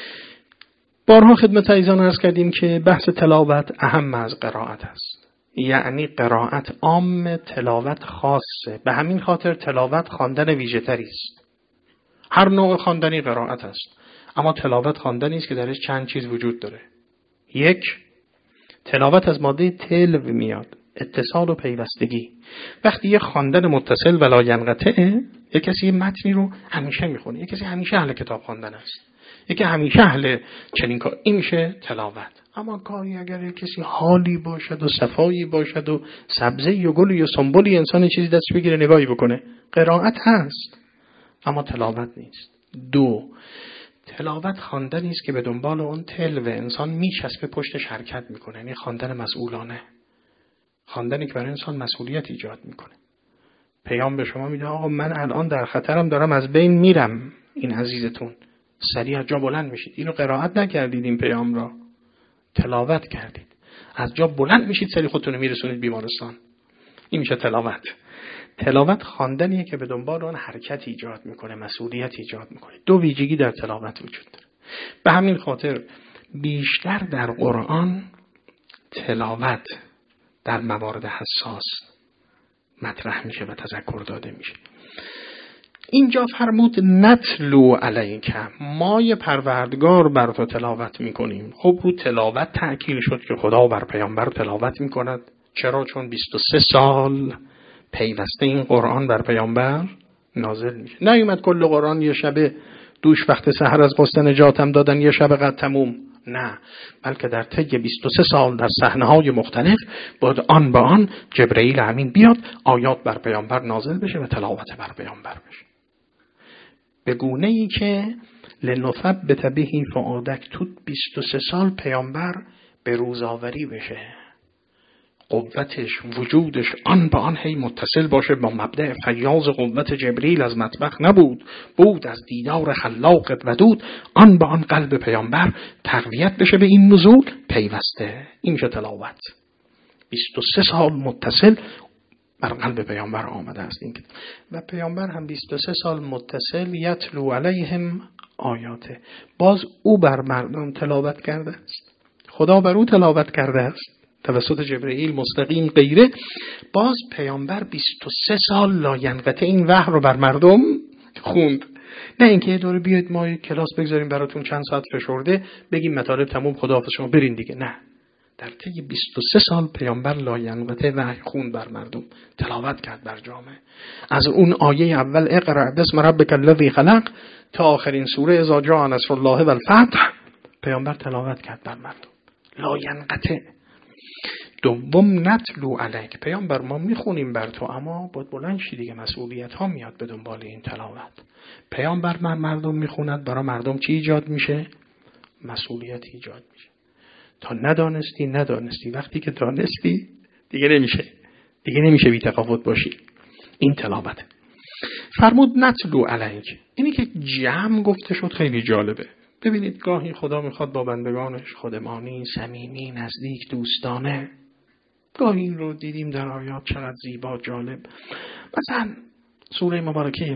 بارها خدمت عزیزان عرض کردیم که بحث تلاوت اهم از قرائت است، یعنی قرائت عام، تلاوت خاصه. به همین خاطر تلاوت خواندن ویژه‌تری است. هر نوع خواندنی قرائت است، اما تلاوت خواندنی است که درش چند چیز وجود داره. یک، تلاوت از ماده تلو میاد، اتصال و پیوستگی. وقتی یه خواندن متصل ولا ینقطعه، یک کسی متنی رو همیشه میخونه، یک کسی همیشه اهل کتاب خواندن است، یکی همیشه اهل چنین کار، این میشه تلاوت. اما کاری اگر یک کسی حالی باشد و صفایی باشد و سبزی و گلی و سنبولی انسان چیزی دست بگیره نگاهی بکنه، قرائت هست اما تلاوت نیست. دو، تلاوت خواندنی است که به دنبال اون تلو انسان میچسبه، پشتش حرکت میکنه، یعنی خواندن مسئولانه، خواندنی که برای انسان مسئولیت ایجاد میکنه. پیام به شما میده آقا من الان در خطرم، دارم از بین میرم، این عزیزتون سریع از جا بلند میشید. اینو قرائت نکردید، این پیام را تلاوت کردید، از جا بلند میشید سریع خودتون میرسونید بیمارستان. این میشه تلاوت. تلاوت خواندنیه که به دنبال اون حرکت ایجاد میکنه، مسئولیت ایجاد میکنه. دو ویژگی در تلاوت وجود داره. به همین خاطر بیشتر در قرآن تلاوت در موارد حساس مطرح میشه و تذکر داده میشه. اینجا فرمود نتلو علیک، ما پروردگار بر تو تلاوت میکنیم. خب رو تلاوت تأکید شد که خدا بر پیامبر تلاوت میکند. چرا؟ چون بیست و سه سال پیوسته این قرآن بر پیامبر نازل میشه. نیومد کل قرآن یه شب دوش وقت سحر از قصه نجاتم دادن یه شب قد تموم، نه، بلکه در طی بیست و سه سال در صحنه‌های مختلف بود آن به آن جبرئیل امین بیاد، آیات بر پیامبر نازل بشه و تلاوت بر پیامبر بشه، به گونه ای که لنثبت به فؤادک، تو بیست و سه سال پیامبر به روزآوری بشه، قوتش، وجودش آن به آن هی متصل باشه با مبدأ فیاض قوت جبریل. از مطبخ نبود، بود از دیدار خلاق ودود، آن به آن قلب پیامبر تقویت بشه به این نزول پیوسته. این میشه تلاوت. بیست و سه سال متصل بر قلب پیامبر آمده است این. و پیامبر هم بیست و سه سال متصل یتلو علیهم آیاته، باز او بر مردم تلاوت کرده است، خدا بر او تلاوت کرده است توسط جبرئیل مستقیم غیره. باز پیامبر بیست و سه سال لاینقطع این وحی رو بر مردم خوند. نه اینکه یه دوره بیاید ما کلاس بگذاریم براتون چند ساعت فشرده بگیم مطالب تموم خداحافظ شما برین دیگه، نه، در طی بیست و سه سال پیامبر لاینقطع وحی خوند بر مردم، تلاوت کرد بر جامعه. از اون آیه اول اقرأ بسم ربک الذی خلق تا آخرین سوره اذا جاء نصر الله والفتح پیامبر تلاوت کرد بر مردم لاینقطع. دوم نتلو علیک، پیامبر ما میخونیم بر تو اما باید بلند شی دیگه، مسئولیت ها میاد به دنبال این تلاوت. پیامبر بر مردم میخوند، برای مردم چی ایجاد میشه؟ مسئولیت ایجاد میشه. تا ندانستی ندانستی، وقتی که دانستی دیگه نمیشه، دیگه نمیشه بی تفاوت باشی. این تلاوت. فرمود نتلو علیک، اینی که جمع گفته شد خیلی جالبه. ببینید گاهی خدا میخواد با بندگانش خودمانی، صمیمی، نزدیک، دوستانه. گاهی این رو دیدیم در آیات چقدر زیبا، جالب. مثلا سوره مبارکه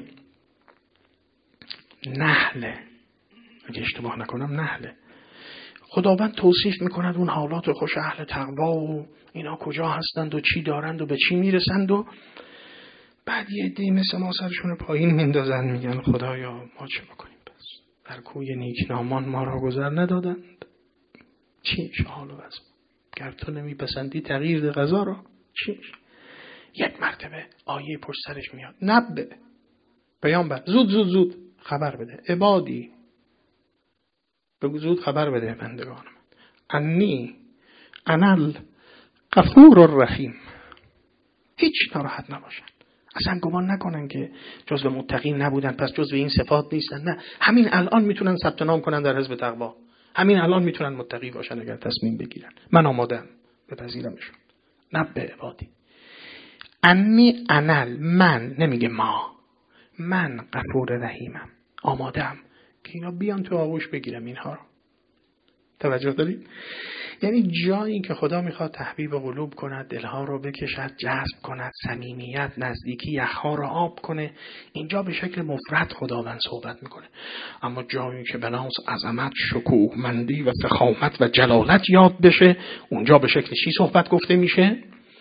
نحل، اگه اشتباه نکنم نحل، خداوند توصیف میکند اون حالات خوش اهل تقوا و اینا کجا هستند و چی دارند و به چی میرسند، و بعد یه عده‌ای مثل ما سرشون پایین میندازن میگن خدایا ما چه بکنیم، پس در کوی نیکنامان ما را گذر ندادند، چی میشه حال و وضع؟ گر تو نمیپسندی تغییر ده قضا را چی میشه؟ یک مرتبه آیه پشت سرش میاد، نبه پیامبر زود زود زود خبر بده، عبادی بگو زود خبر بده بندگان من، انی انا الغفور الرحیم. هیچ ناراحت نباشن، اصلا گمان نکنن که جزو متقین نبودن پس جزو این صفات نیستن. نه، همین الان میتونن ثبت نام کنن در حزب تقوا، همین الان میتونن متقی باشن اگر تصمیم بگیرن. من آمادم بپذیرمشون. نبه عبادی انی انل، من نمیگه ما، من غفور رحیمم، آمادم که اینا بیان تو آغوش بگیرم اینها رو. توجه دارید؟ یعنی جایی که خدا میخواد تحبیب قلوب کند، دلها رو بکشد، جذب کند، صمیمیت، نزدیکی، یخها رو آب کنه، اینجا به شکل مفرد خداوند صحبت میکنه. اما جایی که به ناز عظمت، شکوهمندی و فخامت و جلالت یاد بشه، اونجا به شکل چی صحبت گفته میشه؟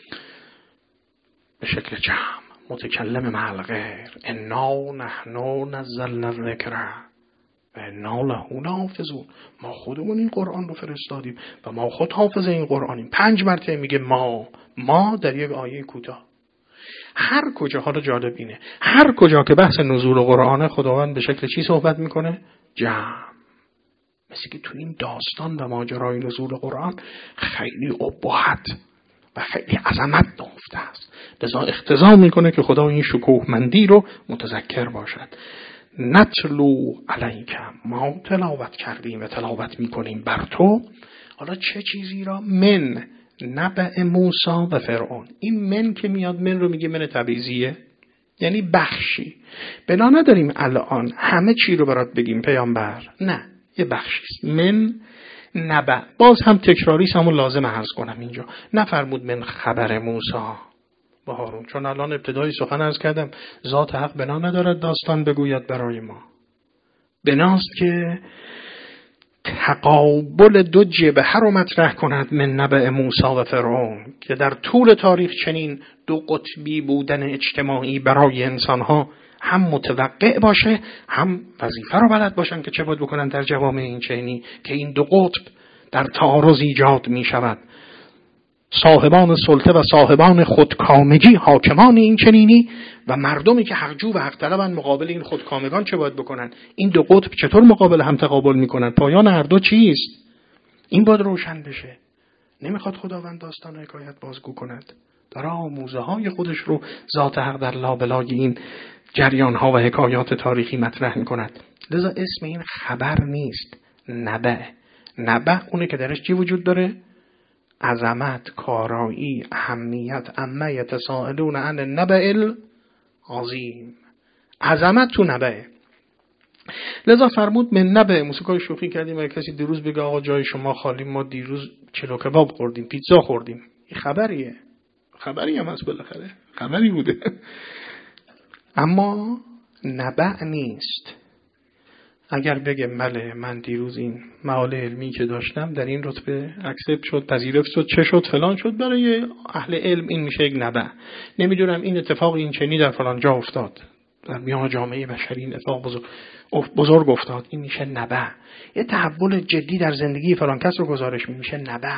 به شکل جمع، متکلم مع الغیر. انا نحن نزلنا الذکر و انا له لحافظون. ما خودمون این قرآن رو فرستادیم و ما خود حافظ این قرآنیم. پنج مرتبه میگه ما، ما در یک آیه کوتاه. هر کجا، حالا جالب اینه، هر کجا که بحث نزول قرآنه خداوند به شکل چی صحبت میکنه؟ جمع. مثل که تو این داستان و ماجرای نزول قرآن خیلی ابهت و خیلی عظمت نهفته است، لذا اقتضا میکنه که خدا این شکوهمندی رو متذکر باشد. نتلو علیک، ما تلاوت کردیم و تلاوت میکنیم بر تو. حالا چه چیزی را؟ من نبع موسی و فرعون. این من که میاد، من رو میگه من تبعیضیه، یعنی بخشی. بنا نداریم الان همه چی رو برات بگیم پیامبر، نه، یه بخشیست. من نبع، باز هم تکراری همو لازم عرض کنم اینجا، نفرمود من خبر موسی با هارون، چون الان ابتدای سخن عرض کردم ذات حق بنا ندارد داستان بگوید برای ما، بناست که تقابل دو جبهه رو مطرح کند من نبع موسی و فرعون، که در طول تاریخ چنین دو قطبی بودن اجتماعی برای انسانها هم متوقع باشه، هم وظیفه رو بلد باشن که چه باید بکنن در جوامع این چنینی که این دو قطب در تعارض ایجاد می شود. صاحبان سلطه و صاحبان خودکامگی، حاکمان این چنینی، و مردمی که حقجو و حق طلبن مقابل این خودکامگان چه باید بکنن؟ این دو قطب چطور مقابل هم تقابل میکنن؟ پایان هر دو چیست؟ این باید روشن بشه. نمیخواد خداوند داستان حکایت بازگو کند، داره آموزه های خودش رو ذات حق در لابلای این جریان ها و حکایات تاریخی مطرح میکند. لذا اسم این خبر نیست، نبع. نبع اونه که درش چی وجود داره؟ عظمت، کارایی، اهمیت. اما یتساءلون عن النبأ العظیم. عظمت تو نبعه. لذا فرمود من نبع. موسیقای شوخی کردیم اگه کسی دیروز بگه آقا جای شما خالی، ما دیروز چلو کباب خوردیم، پیتزا خوردیم، این خبریه، خبری هم هست، بالاخره خبری بوده. اما نبع نیست. اگر بگم بله من دیروز این مقاله علمی که داشتم در این رتبه اکسپت شد، پذیرفت شد، چه شد، فلان شد، برای اهل علم این میشه یک نبع. نمیدونم این اتفاق این چنین در فلان جا افتاد، در میان جامعه بشری این اتفاق بزرگ, بزرگ افتاد، این میشه نبع. یه تحول جدی در زندگی فلان کس رو گزارش میشه نبع.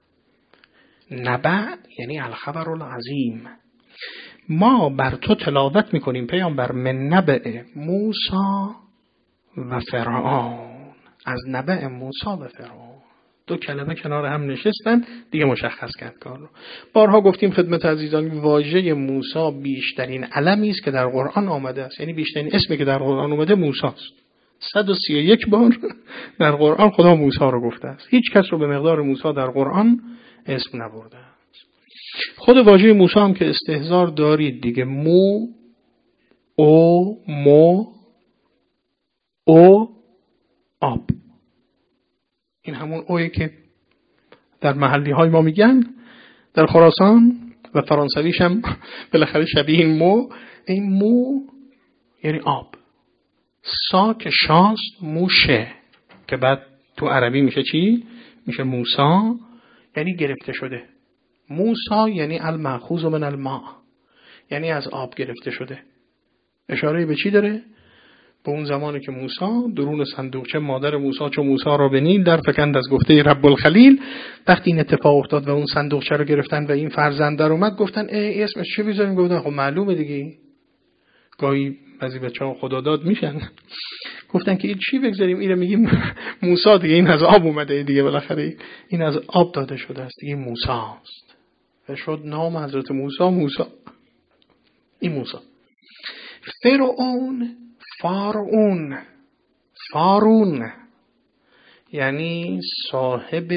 نبع یعنی الخبر العظیم. ما بر تو تلاوت میکنیم پیامبر من نبع موسی و فرعون. از نبع موسی و فرعون دو کلمه کنار هم نشستن، دیگه مشخص کرد کار رو. بارها گفتیم خدمت عزیزان، واژه موسی بیشترین علمی است که در قرآن آمده است، یعنی بیشترین اسمی که در قرآن اومده موسی است. صد و سی و یک بار در قرآن خدا موسی رو گفته است. هیچ کس رو به مقدار موسی در قرآن اسم نبرده است. خود واژه موسی هم که استهزار دارید دیگه، مو، او، مو، او، آب. این همون اویی که در محلی های ما میگن در خراسان و فرانسویش هم بالاخره شبیه این مو. این مو یعنی آب. سا که شاست، موشه که بعد تو عربی میشه چی؟ میشه موسا، یعنی گرفته شده. موسا یعنی المأخوذ من الماء، یعنی از آب گرفته شده. اشاره به چی داره؟ به اون زمانی که موسی درون صندوقچه مادر موسی چو موسی را به نیل در فکند از گفته رب الخلیل، وقتی این اتفاق افتاد و اون صندوقچه رو گرفتن و این فرزند در اومد، گفتن ای اسمش چه بذاریم؟ گفتن خب معلومه دیگه، گاهی بعضی بچه‌ها خدا داد میشن، گفتن که این چی بگذاریم؟ اینو میگیم موسی دیگه، این از آب اومده دیگه، بالاخره این از آب داده شده است دیگه، موسی است و شد نام حضرت موسی موسی. این موسی. فرعون، فارعون، فارون یعنی صاحب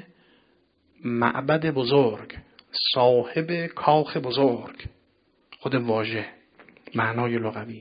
معبد بزرگ، صاحب کاخ بزرگ، خود واژه معنای لغویش.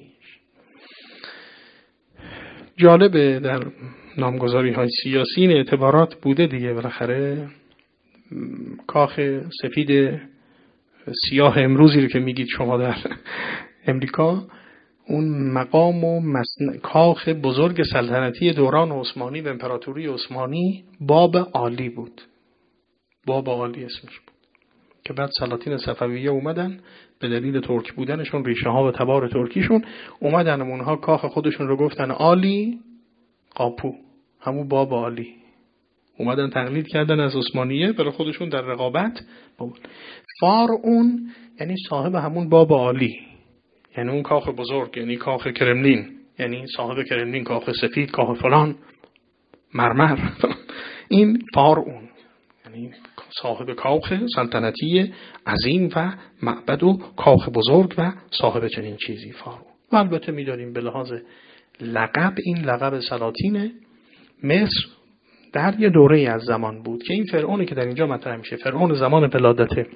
جالبه در نامگذاری های سیاسی این اعتبارات بوده دیگه، بالاخره کاخ سفید سیاه امروزی رو که میگید شما در امریکا، اون مقام و مسن... کاخ بزرگ سلطنتی دوران عثمانی و امپراتوری عثمانی باب عالی بود، باب عالی اسمش بود، که بعد سلاطین صفویه اومدن به دلیل ترک بودنشون، ریشه ها و تبار ترکیشون، اومدن اونها کاخ خودشون رو گفتن عالی قاپو، همون باب عالی، اومدن تقلید کردن از عثمانیه برای خودشون در رقابت. فارعون یعنی صاحب همون باب عالی، یعنی اون کاخ بزرگ، یعنی کاخ کرملین، یعنی صاحب کرملین، کاخ سفید، کاخ فلان مرمر این فارعون یعنی صاحب کاخ سلطنتی عظیم و معبد و کاخ بزرگ و صاحب چنین چیزی فارعون. و البته می‌دانیم به لحاظ لقب، این لقب سلاطین مصر در یه دوره از زمان بود که این فرعونی که در اینجا مطرح میشه، فرعون زمان ولادت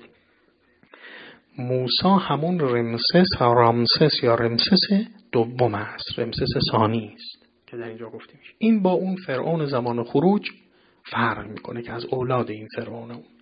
موسی، همون رمسس رامسس یا رمسس دوم است، رمسس ثانی است که در اینجا گفته میشه. این با اون فرعون زمان خروج فرق میکنه که از اولاد این فرعون اون.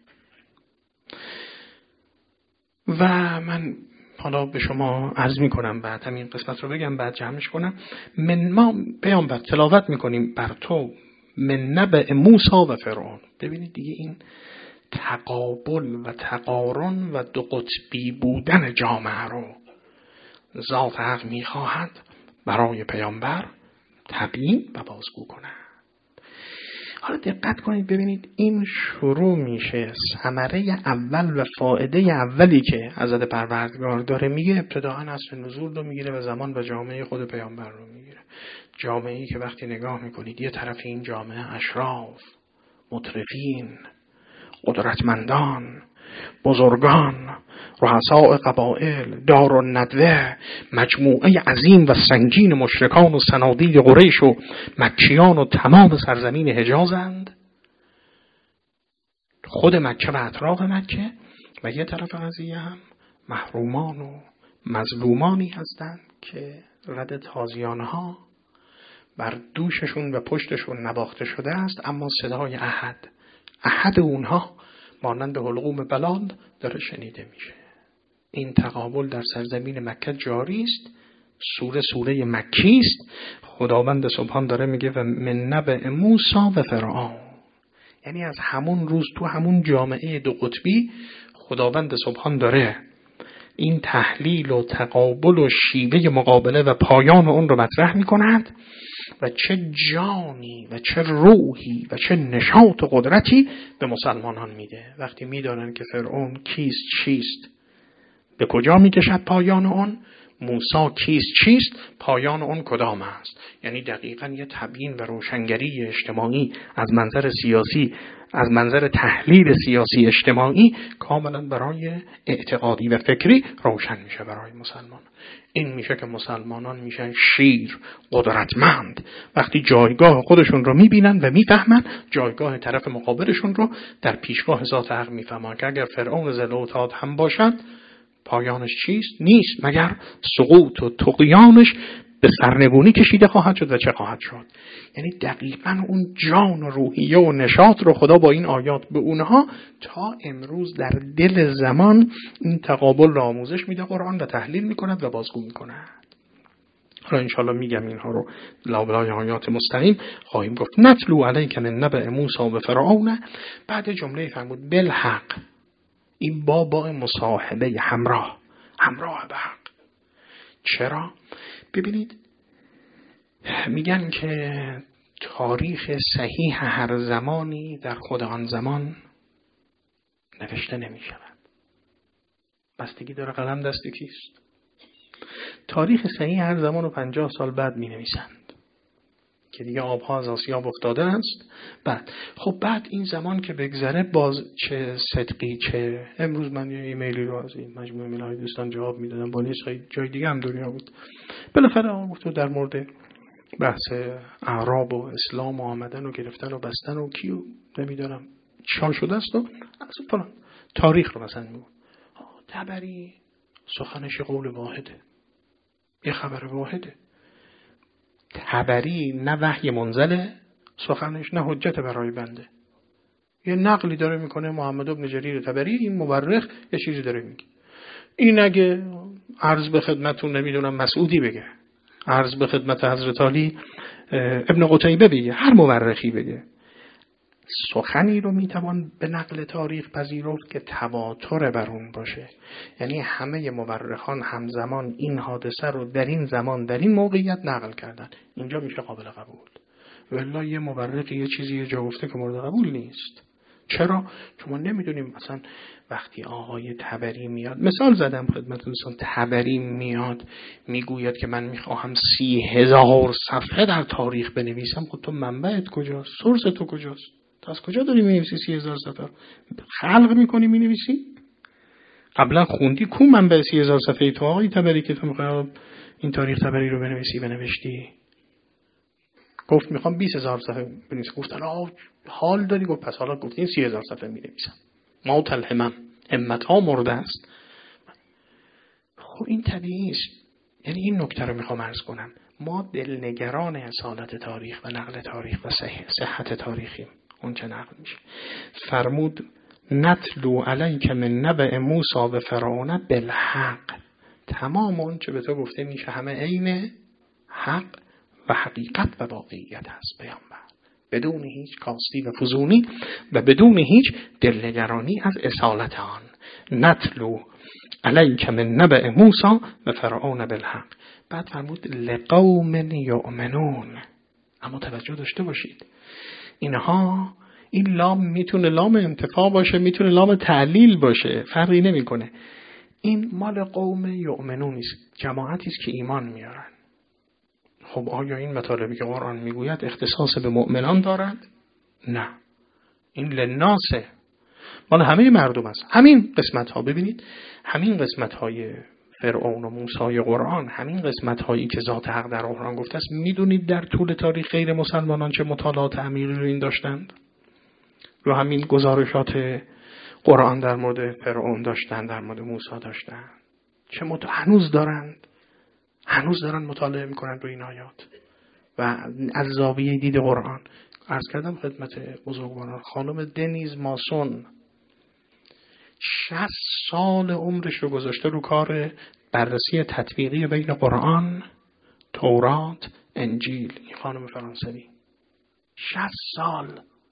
و من حالا به شما عرض میکنم، بعد همین قسمت رو بگم بعد جمعش کنم. من ما پیامبر تلاوت میکنیم بر تو من نبع موسی و فرعون. ببینید دیگه این تقابل و تقارن و دو قطبی بودن جامعه رو ذات حق میخواهد برای پیامبر تبیین و بازگو کند. حالا دقت کنید ببینید این شروع میشه، ثمره اول و فائده اولی که حضرت پروردگار داره میگه، ابتداءً اصل نزول رو میگیره و زمان و جامعه خود پیامبر رو میگیره. جامعه‌ای که وقتی نگاه میکنید یه طرف این جامعه اشراف، مترفین، قدرتمندان، بزرگان، رؤساء قبائل، دارالندوه، مجموعه عظیم و سنگین مشرکان و صنادید قریش و مکیان و تمام سرزمین حجازند، خود مکه و اطراف مکه، و یه طرف قضیه هم محرومان و مظلومانی هستند که رد تازیانها بر دوششون و پشتشون نواخته شده است، اما صدای احد احد اونها مانند حلقوم بلال داره شنیده میشه. این تقابل در سرزمین مکه جاری است. سوره سوره مکی است. خداوند سبحان داره میگه و من نبع موسی و فرعون، یعنی از همون روز تو همون جامعه دو قطبی خداوند سبحان داره این تحلیل و تقابل و شیوه مقابله و پایان اون رو مطرح میکند و چه جانی و چه روحی و چه نشاط و قدرتی به مسلمانان میده وقتی میدانن که فرعون کیست چیست، به کجا میکشد پایان اون، موسی کیست چیست، پایان اون کدام است. یعنی دقیقاً یه تبیین و روشنگری اجتماعی از منظر سیاسی، از منظر تحلیل سیاسی اجتماعی کاملا برای اعتقادی و فکری روشن میشه برای مسلمان. این میشه که مسلمانان میشن شیر قدرتمند وقتی جایگاه خودشون رو میبینن و میفهمن جایگاه طرف مقابلشون رو در پیشگاه ذات حق میفهمن که اگر فرعون ذل اوتاد هم باشد پایانش چیست؟ نیست مگر سقوط و طغیانش به سرنگونی کشیده خواهد شد و چه خواهد شد. یعنی دقیقاً اون جان و روحیه و نشاط رو خدا با این آیات به اونها تا امروز در دل زمان این تقابل را آموزش میده قرآن و تحلیل میکند و بازگو میکند. حالا انشاءالله میگم اینها رو لابلای آیات مستقیم خواهیم گفت. نتلو علیک من نبع موسی و فرعون، بعد جمله فرمود بالحق، این با با مصاحبه همراه همراه به حق. چرا؟ ببینید میگن که تاریخ صحیح هر زمانی در خود آن زمان نوشته نمی شود. بستگی داره قلم دست کیست. تاریخ صحیح هر زمان رو پنجاه سال بعد می نویسند که دیگه آبها از آسیاب افتاده است. بعد خب بعد این زمان که بگذره باز چه صدقی چه. امروز من یه ایمیلی رو از این مجموعه ملای دوستان جواب میدادم با نیست خیلی جای دیگه هم دنیا بود. بالاخره آقا گفت در مورد بحث اعراب و اسلام و آمدن و گرفتن و بستن و کیو نمیدونم چان شده است و اصلا تاریخ رو مثلا میگم طبری سخنش قول واحده، یه خبر واحده. طبری نه وحی منزله سخنش، نه حجت برای بنده. یه نقلی داره میکنه محمد بن جریر طبری، این مورخ یه چیزی داره میگه. این اگه عرض به خدمتون نمیدونم مسعودی بگه، عرض به خدمت حضرت علی ابن قتیبه بگه، هر مورخی بگه، سخنی رو میتوان به نقل تاریخ پذیرفت که تواتر بر اون باشه. یعنی همه مورخان همزمان این حادثه رو در این زمان در این موقعیت نقل کردن، اینجا میشه قابل قبول. والله یه مورخ یه چیزی یه جا گفته که مورد قبول نیست. چرا؟ چون ما نمیدونیم. مثلا وقتی آقای طبری میاد، مثال زدم خدمت دوستان، طبری میاد میگوید که من میخواهم سی هزار صفحه در تاریخ بنویسم. خود تو منبعت کجاست؟ سورس تو کجاست؟ تو از کجا داری مینویسی سی هزار صفحه؟ خلق میکنی مینویسی؟ قبلا خوندی کو منبع سی هزار صفحه تو آقای طبری که تو میخوای این تاریخ طبری رو بنویسی بنوشتی؟ گفت میخوام بیست هزار صفحه بنویسم. گفتن آه حال داری؟ گفت پس حالا گفتین سی هزار صفحه مینویسم. ما تلهمم همت ها مرده است. خب این طبیعی است. یعنی این نکته رو میخوام عرض کنم، ما دلنگران اصالت تاریخ و نقل تاریخ و صحت تاریخیم. اون چه نقل میشه. فرمود نتلو علیک من نبأ موسی و فرعون بالحق. تمام اون چه به تو گفته میشه همه عین حق و حقیقت و واقعیت هست پیامبر، بدون هیچ کاستی و فزونی و بدون هیچ دلنگرانی از اصالت آن. نتلو علیک من نبأ موسی و فرعون بالحق. بعد فرمود لقوم یؤمنون. اما توجه داشته باشید، اینها، این لام میتونه لام انتفاع باشه، میتونه لام تعلیل باشه، فرقی نمیکنه. این مال قوم یؤمنون است، جماعتی است که ایمان میارن. خب آیا این مطالبی که قرآن میگوید اختصاص به مؤمنان دارد؟ نه، این للناسه، مال همه مردم است. همین قسمت ها ببینید، همین قسمت های فرعون و موسی قرآن، همین قسمت هایی که ذات حق در قرآن گفته است، میدونید در طول تاریخ غیر مسلمانان چه مطالعات عمیقی رو این داشتند؟ رو همین گزارشات قرآن در مورد فرعون داشتن، در مورد موسی داشتن، چه مت... هنوز دارند هنوز دارن مطالعه میکنن روی این آیات و از زاویه دید قرآن. عرض کردم خدمت بزرگواران، خانم دنیز ماسون شصت سال عمرش رو گذاشته رو کار بررسی تطبیقی بین قرآن، تورات، انجیل. این خانم فرانسوی شصت سال.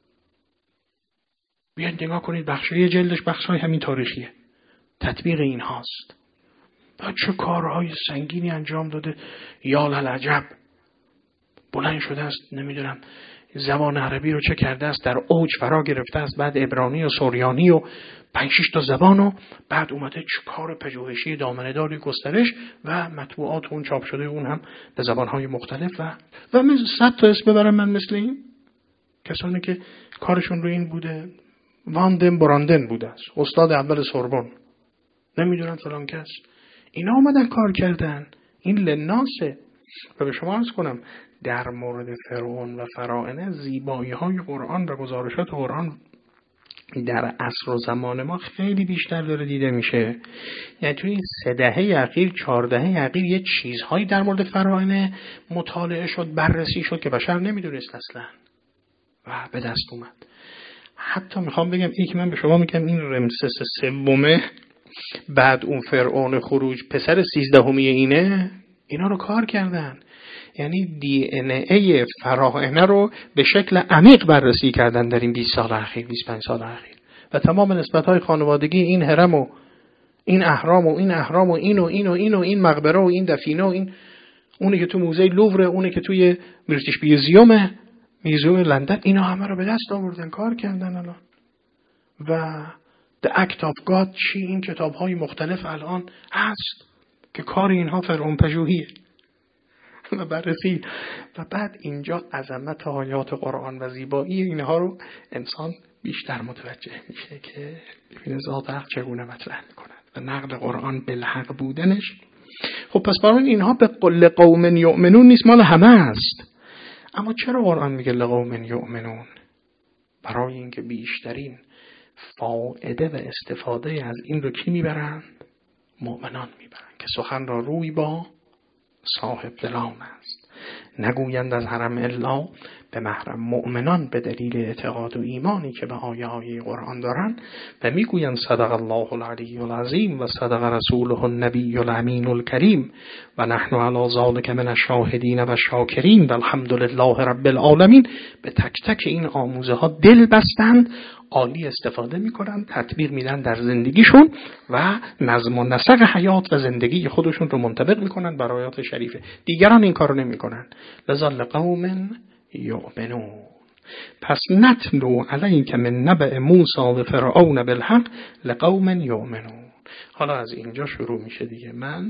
بیاید نگاه کنید، بخشای جلدش بخشای همین تاریخیه، تطبیق این هاست. و چه کارهای سنگینی انجام داده. یا للعجب، بلند شده است نمیدونم زبان عربی رو چه کرده است، در اوج فرا گرفته است، بعد عبرانی و سوریانی و پنج شش تا زبان، و بعد اومده چه کار پژوهشی دامنه‌داری گسترش و مطبوعات اون چاپ شده اون هم به زبانهای مختلف و و مثل صد تا اسم ببرم من مثل این کسانی که کارشون رو این بوده. واندن براندن بوده است، استاد اول سوربن، نمیدونم فلان کس، اینا اومدن کار کردن. این لناسه. و به شما عرض کنم در مورد فرعون و فراعنه زیبایی های قرآن و گزارشات قرآن در عصر و زمان ما خیلی بیشتر داره دیده میشه. یعنی توی این سه دهه اخیر، چهار دهه اخیر یه چیزهایی در مورد فراعنه مطالعه شد، بررسی شد که بشر نمیدونست اصلا و به دست اومد. حتی میخوام بگم این که من به شما میگم این رمسس سومه بعد اون فرعون خروج پسر سیزدهمی اینه، اینا رو کار کردن. یعنی دی ان ای فراعنه رو به شکل عمیق بررسی کردن در این بیست سال اخیر، بیست و پنج سال اخیر، و تمام نسبت‌های خانوادگی این هرم و این اهرام و این اهرام و این و این و این و این مقبره و این دفینه و این اونی که تو موزه لوور، اونی که توی بریتیش میوزیوم میوزیوم لندن، اینا همه رو به دست آوردن، کار کردن الان. و The Act of God چی، این کتاب‌های مختلف الان هست که کار اینها فرعون پژوهیه و بررسی. و بعد اینجا عظمت آیات قرآن و زیبایی اینها رو انسان بیشتر متوجه میشه که ببین ذات حق چگونه مطرح میکنند و نقل قرآن بالحق بودنش. خب پس برای اینها به قل قوم یؤمنون نیست، مال همه است. اما چرا قرآن میگه لقوم یؤمنون؟ برای اینکه بیشترین فایده و استفاده از این رو کی میبرند؟ مؤمنان میبرند که سخن را روی با صاحب دلان است. نگویند از حرم الا، به محرم مؤمنان به دلیل اعتقاد و ایمانی که به آیه های قرآن دارند، و میگویند صدق الله العلی العظیم و صدق رسوله النبی الامین الکریم و نحن علی ذلک من الشاهدین و الشاکرین و الحمد لله رب العالمین. به تک تک این آموزه ها دل بستند، عالی استفاده میکنن، تطبیق میدن در زندگیشون و نظم و نسق حیات و زندگی خودشون رو منطبق میکنن بر آیات شریفه. دیگران این کارو نمیکنن. لذا لقوم یؤمنون. پس نتلو علیک من نبأ موسی و فرعون بالحق لقوم یؤمنون. حالا از اینجا شروع میشه دیگه. من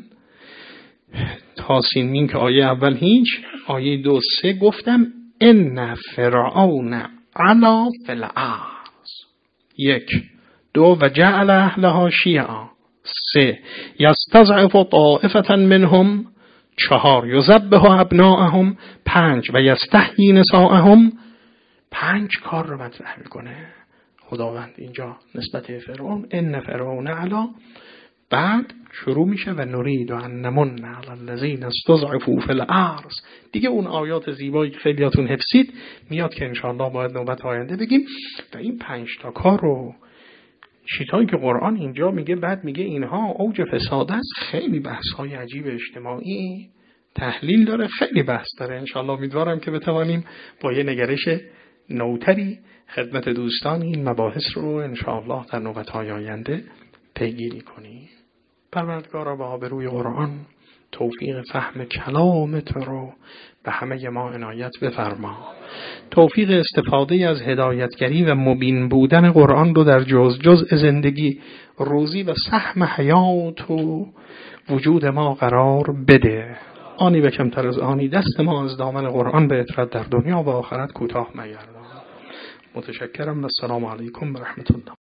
تا سین که آیه اول هیچ، آیه دو سه گفتم ان فرعون علا فی الارض، یک. دو و جعل اهلها شیعا، سه. یستضعف طائفة منهم، چهار. یذبح ابناءهم، پنج. و یستحیی نساءهم، پنج کار رو مطرح میکنه خداوند اینجا نسبت فرعون. ان فرعون علا، بعد شروع میشه و نرید ان نمن علی الذین استضعفوا فی الارض. دیگه اون آیات زیبایی که خیلیاتون حفظید میاد که انشاءالله باید نوبت آینده بگیم. و این پنج تا کار رو چیزایی که قرآن اینجا میگه، بعد میگه اینها اوج فساد است. خیلی بحث‌های عجیب اجتماعی تحلیل داره، خیلی بحث داره. انشاءالله امیدوارم که بتوانیم با یه نگرش نوتری خدمت دوستان این مباحث رو انشاءالله در نوبت‌های آینده پیگیری کنیم. پروردگارا با آبروی قرآن توفیق فهم کلامت رو به همه ما عنایت بفرما. توفیق استفاده از هدایتگری و مبین بودن قرآن رو در جز جزء زندگی، روزی و سهم حیات و وجود ما قرار بده. آنی به کمتر از آنی دست ما از دامن قرآن به اطراد در دنیا و آخرت کوتاه مگردان. متشکرم و السلام علیکم و رحمت الله.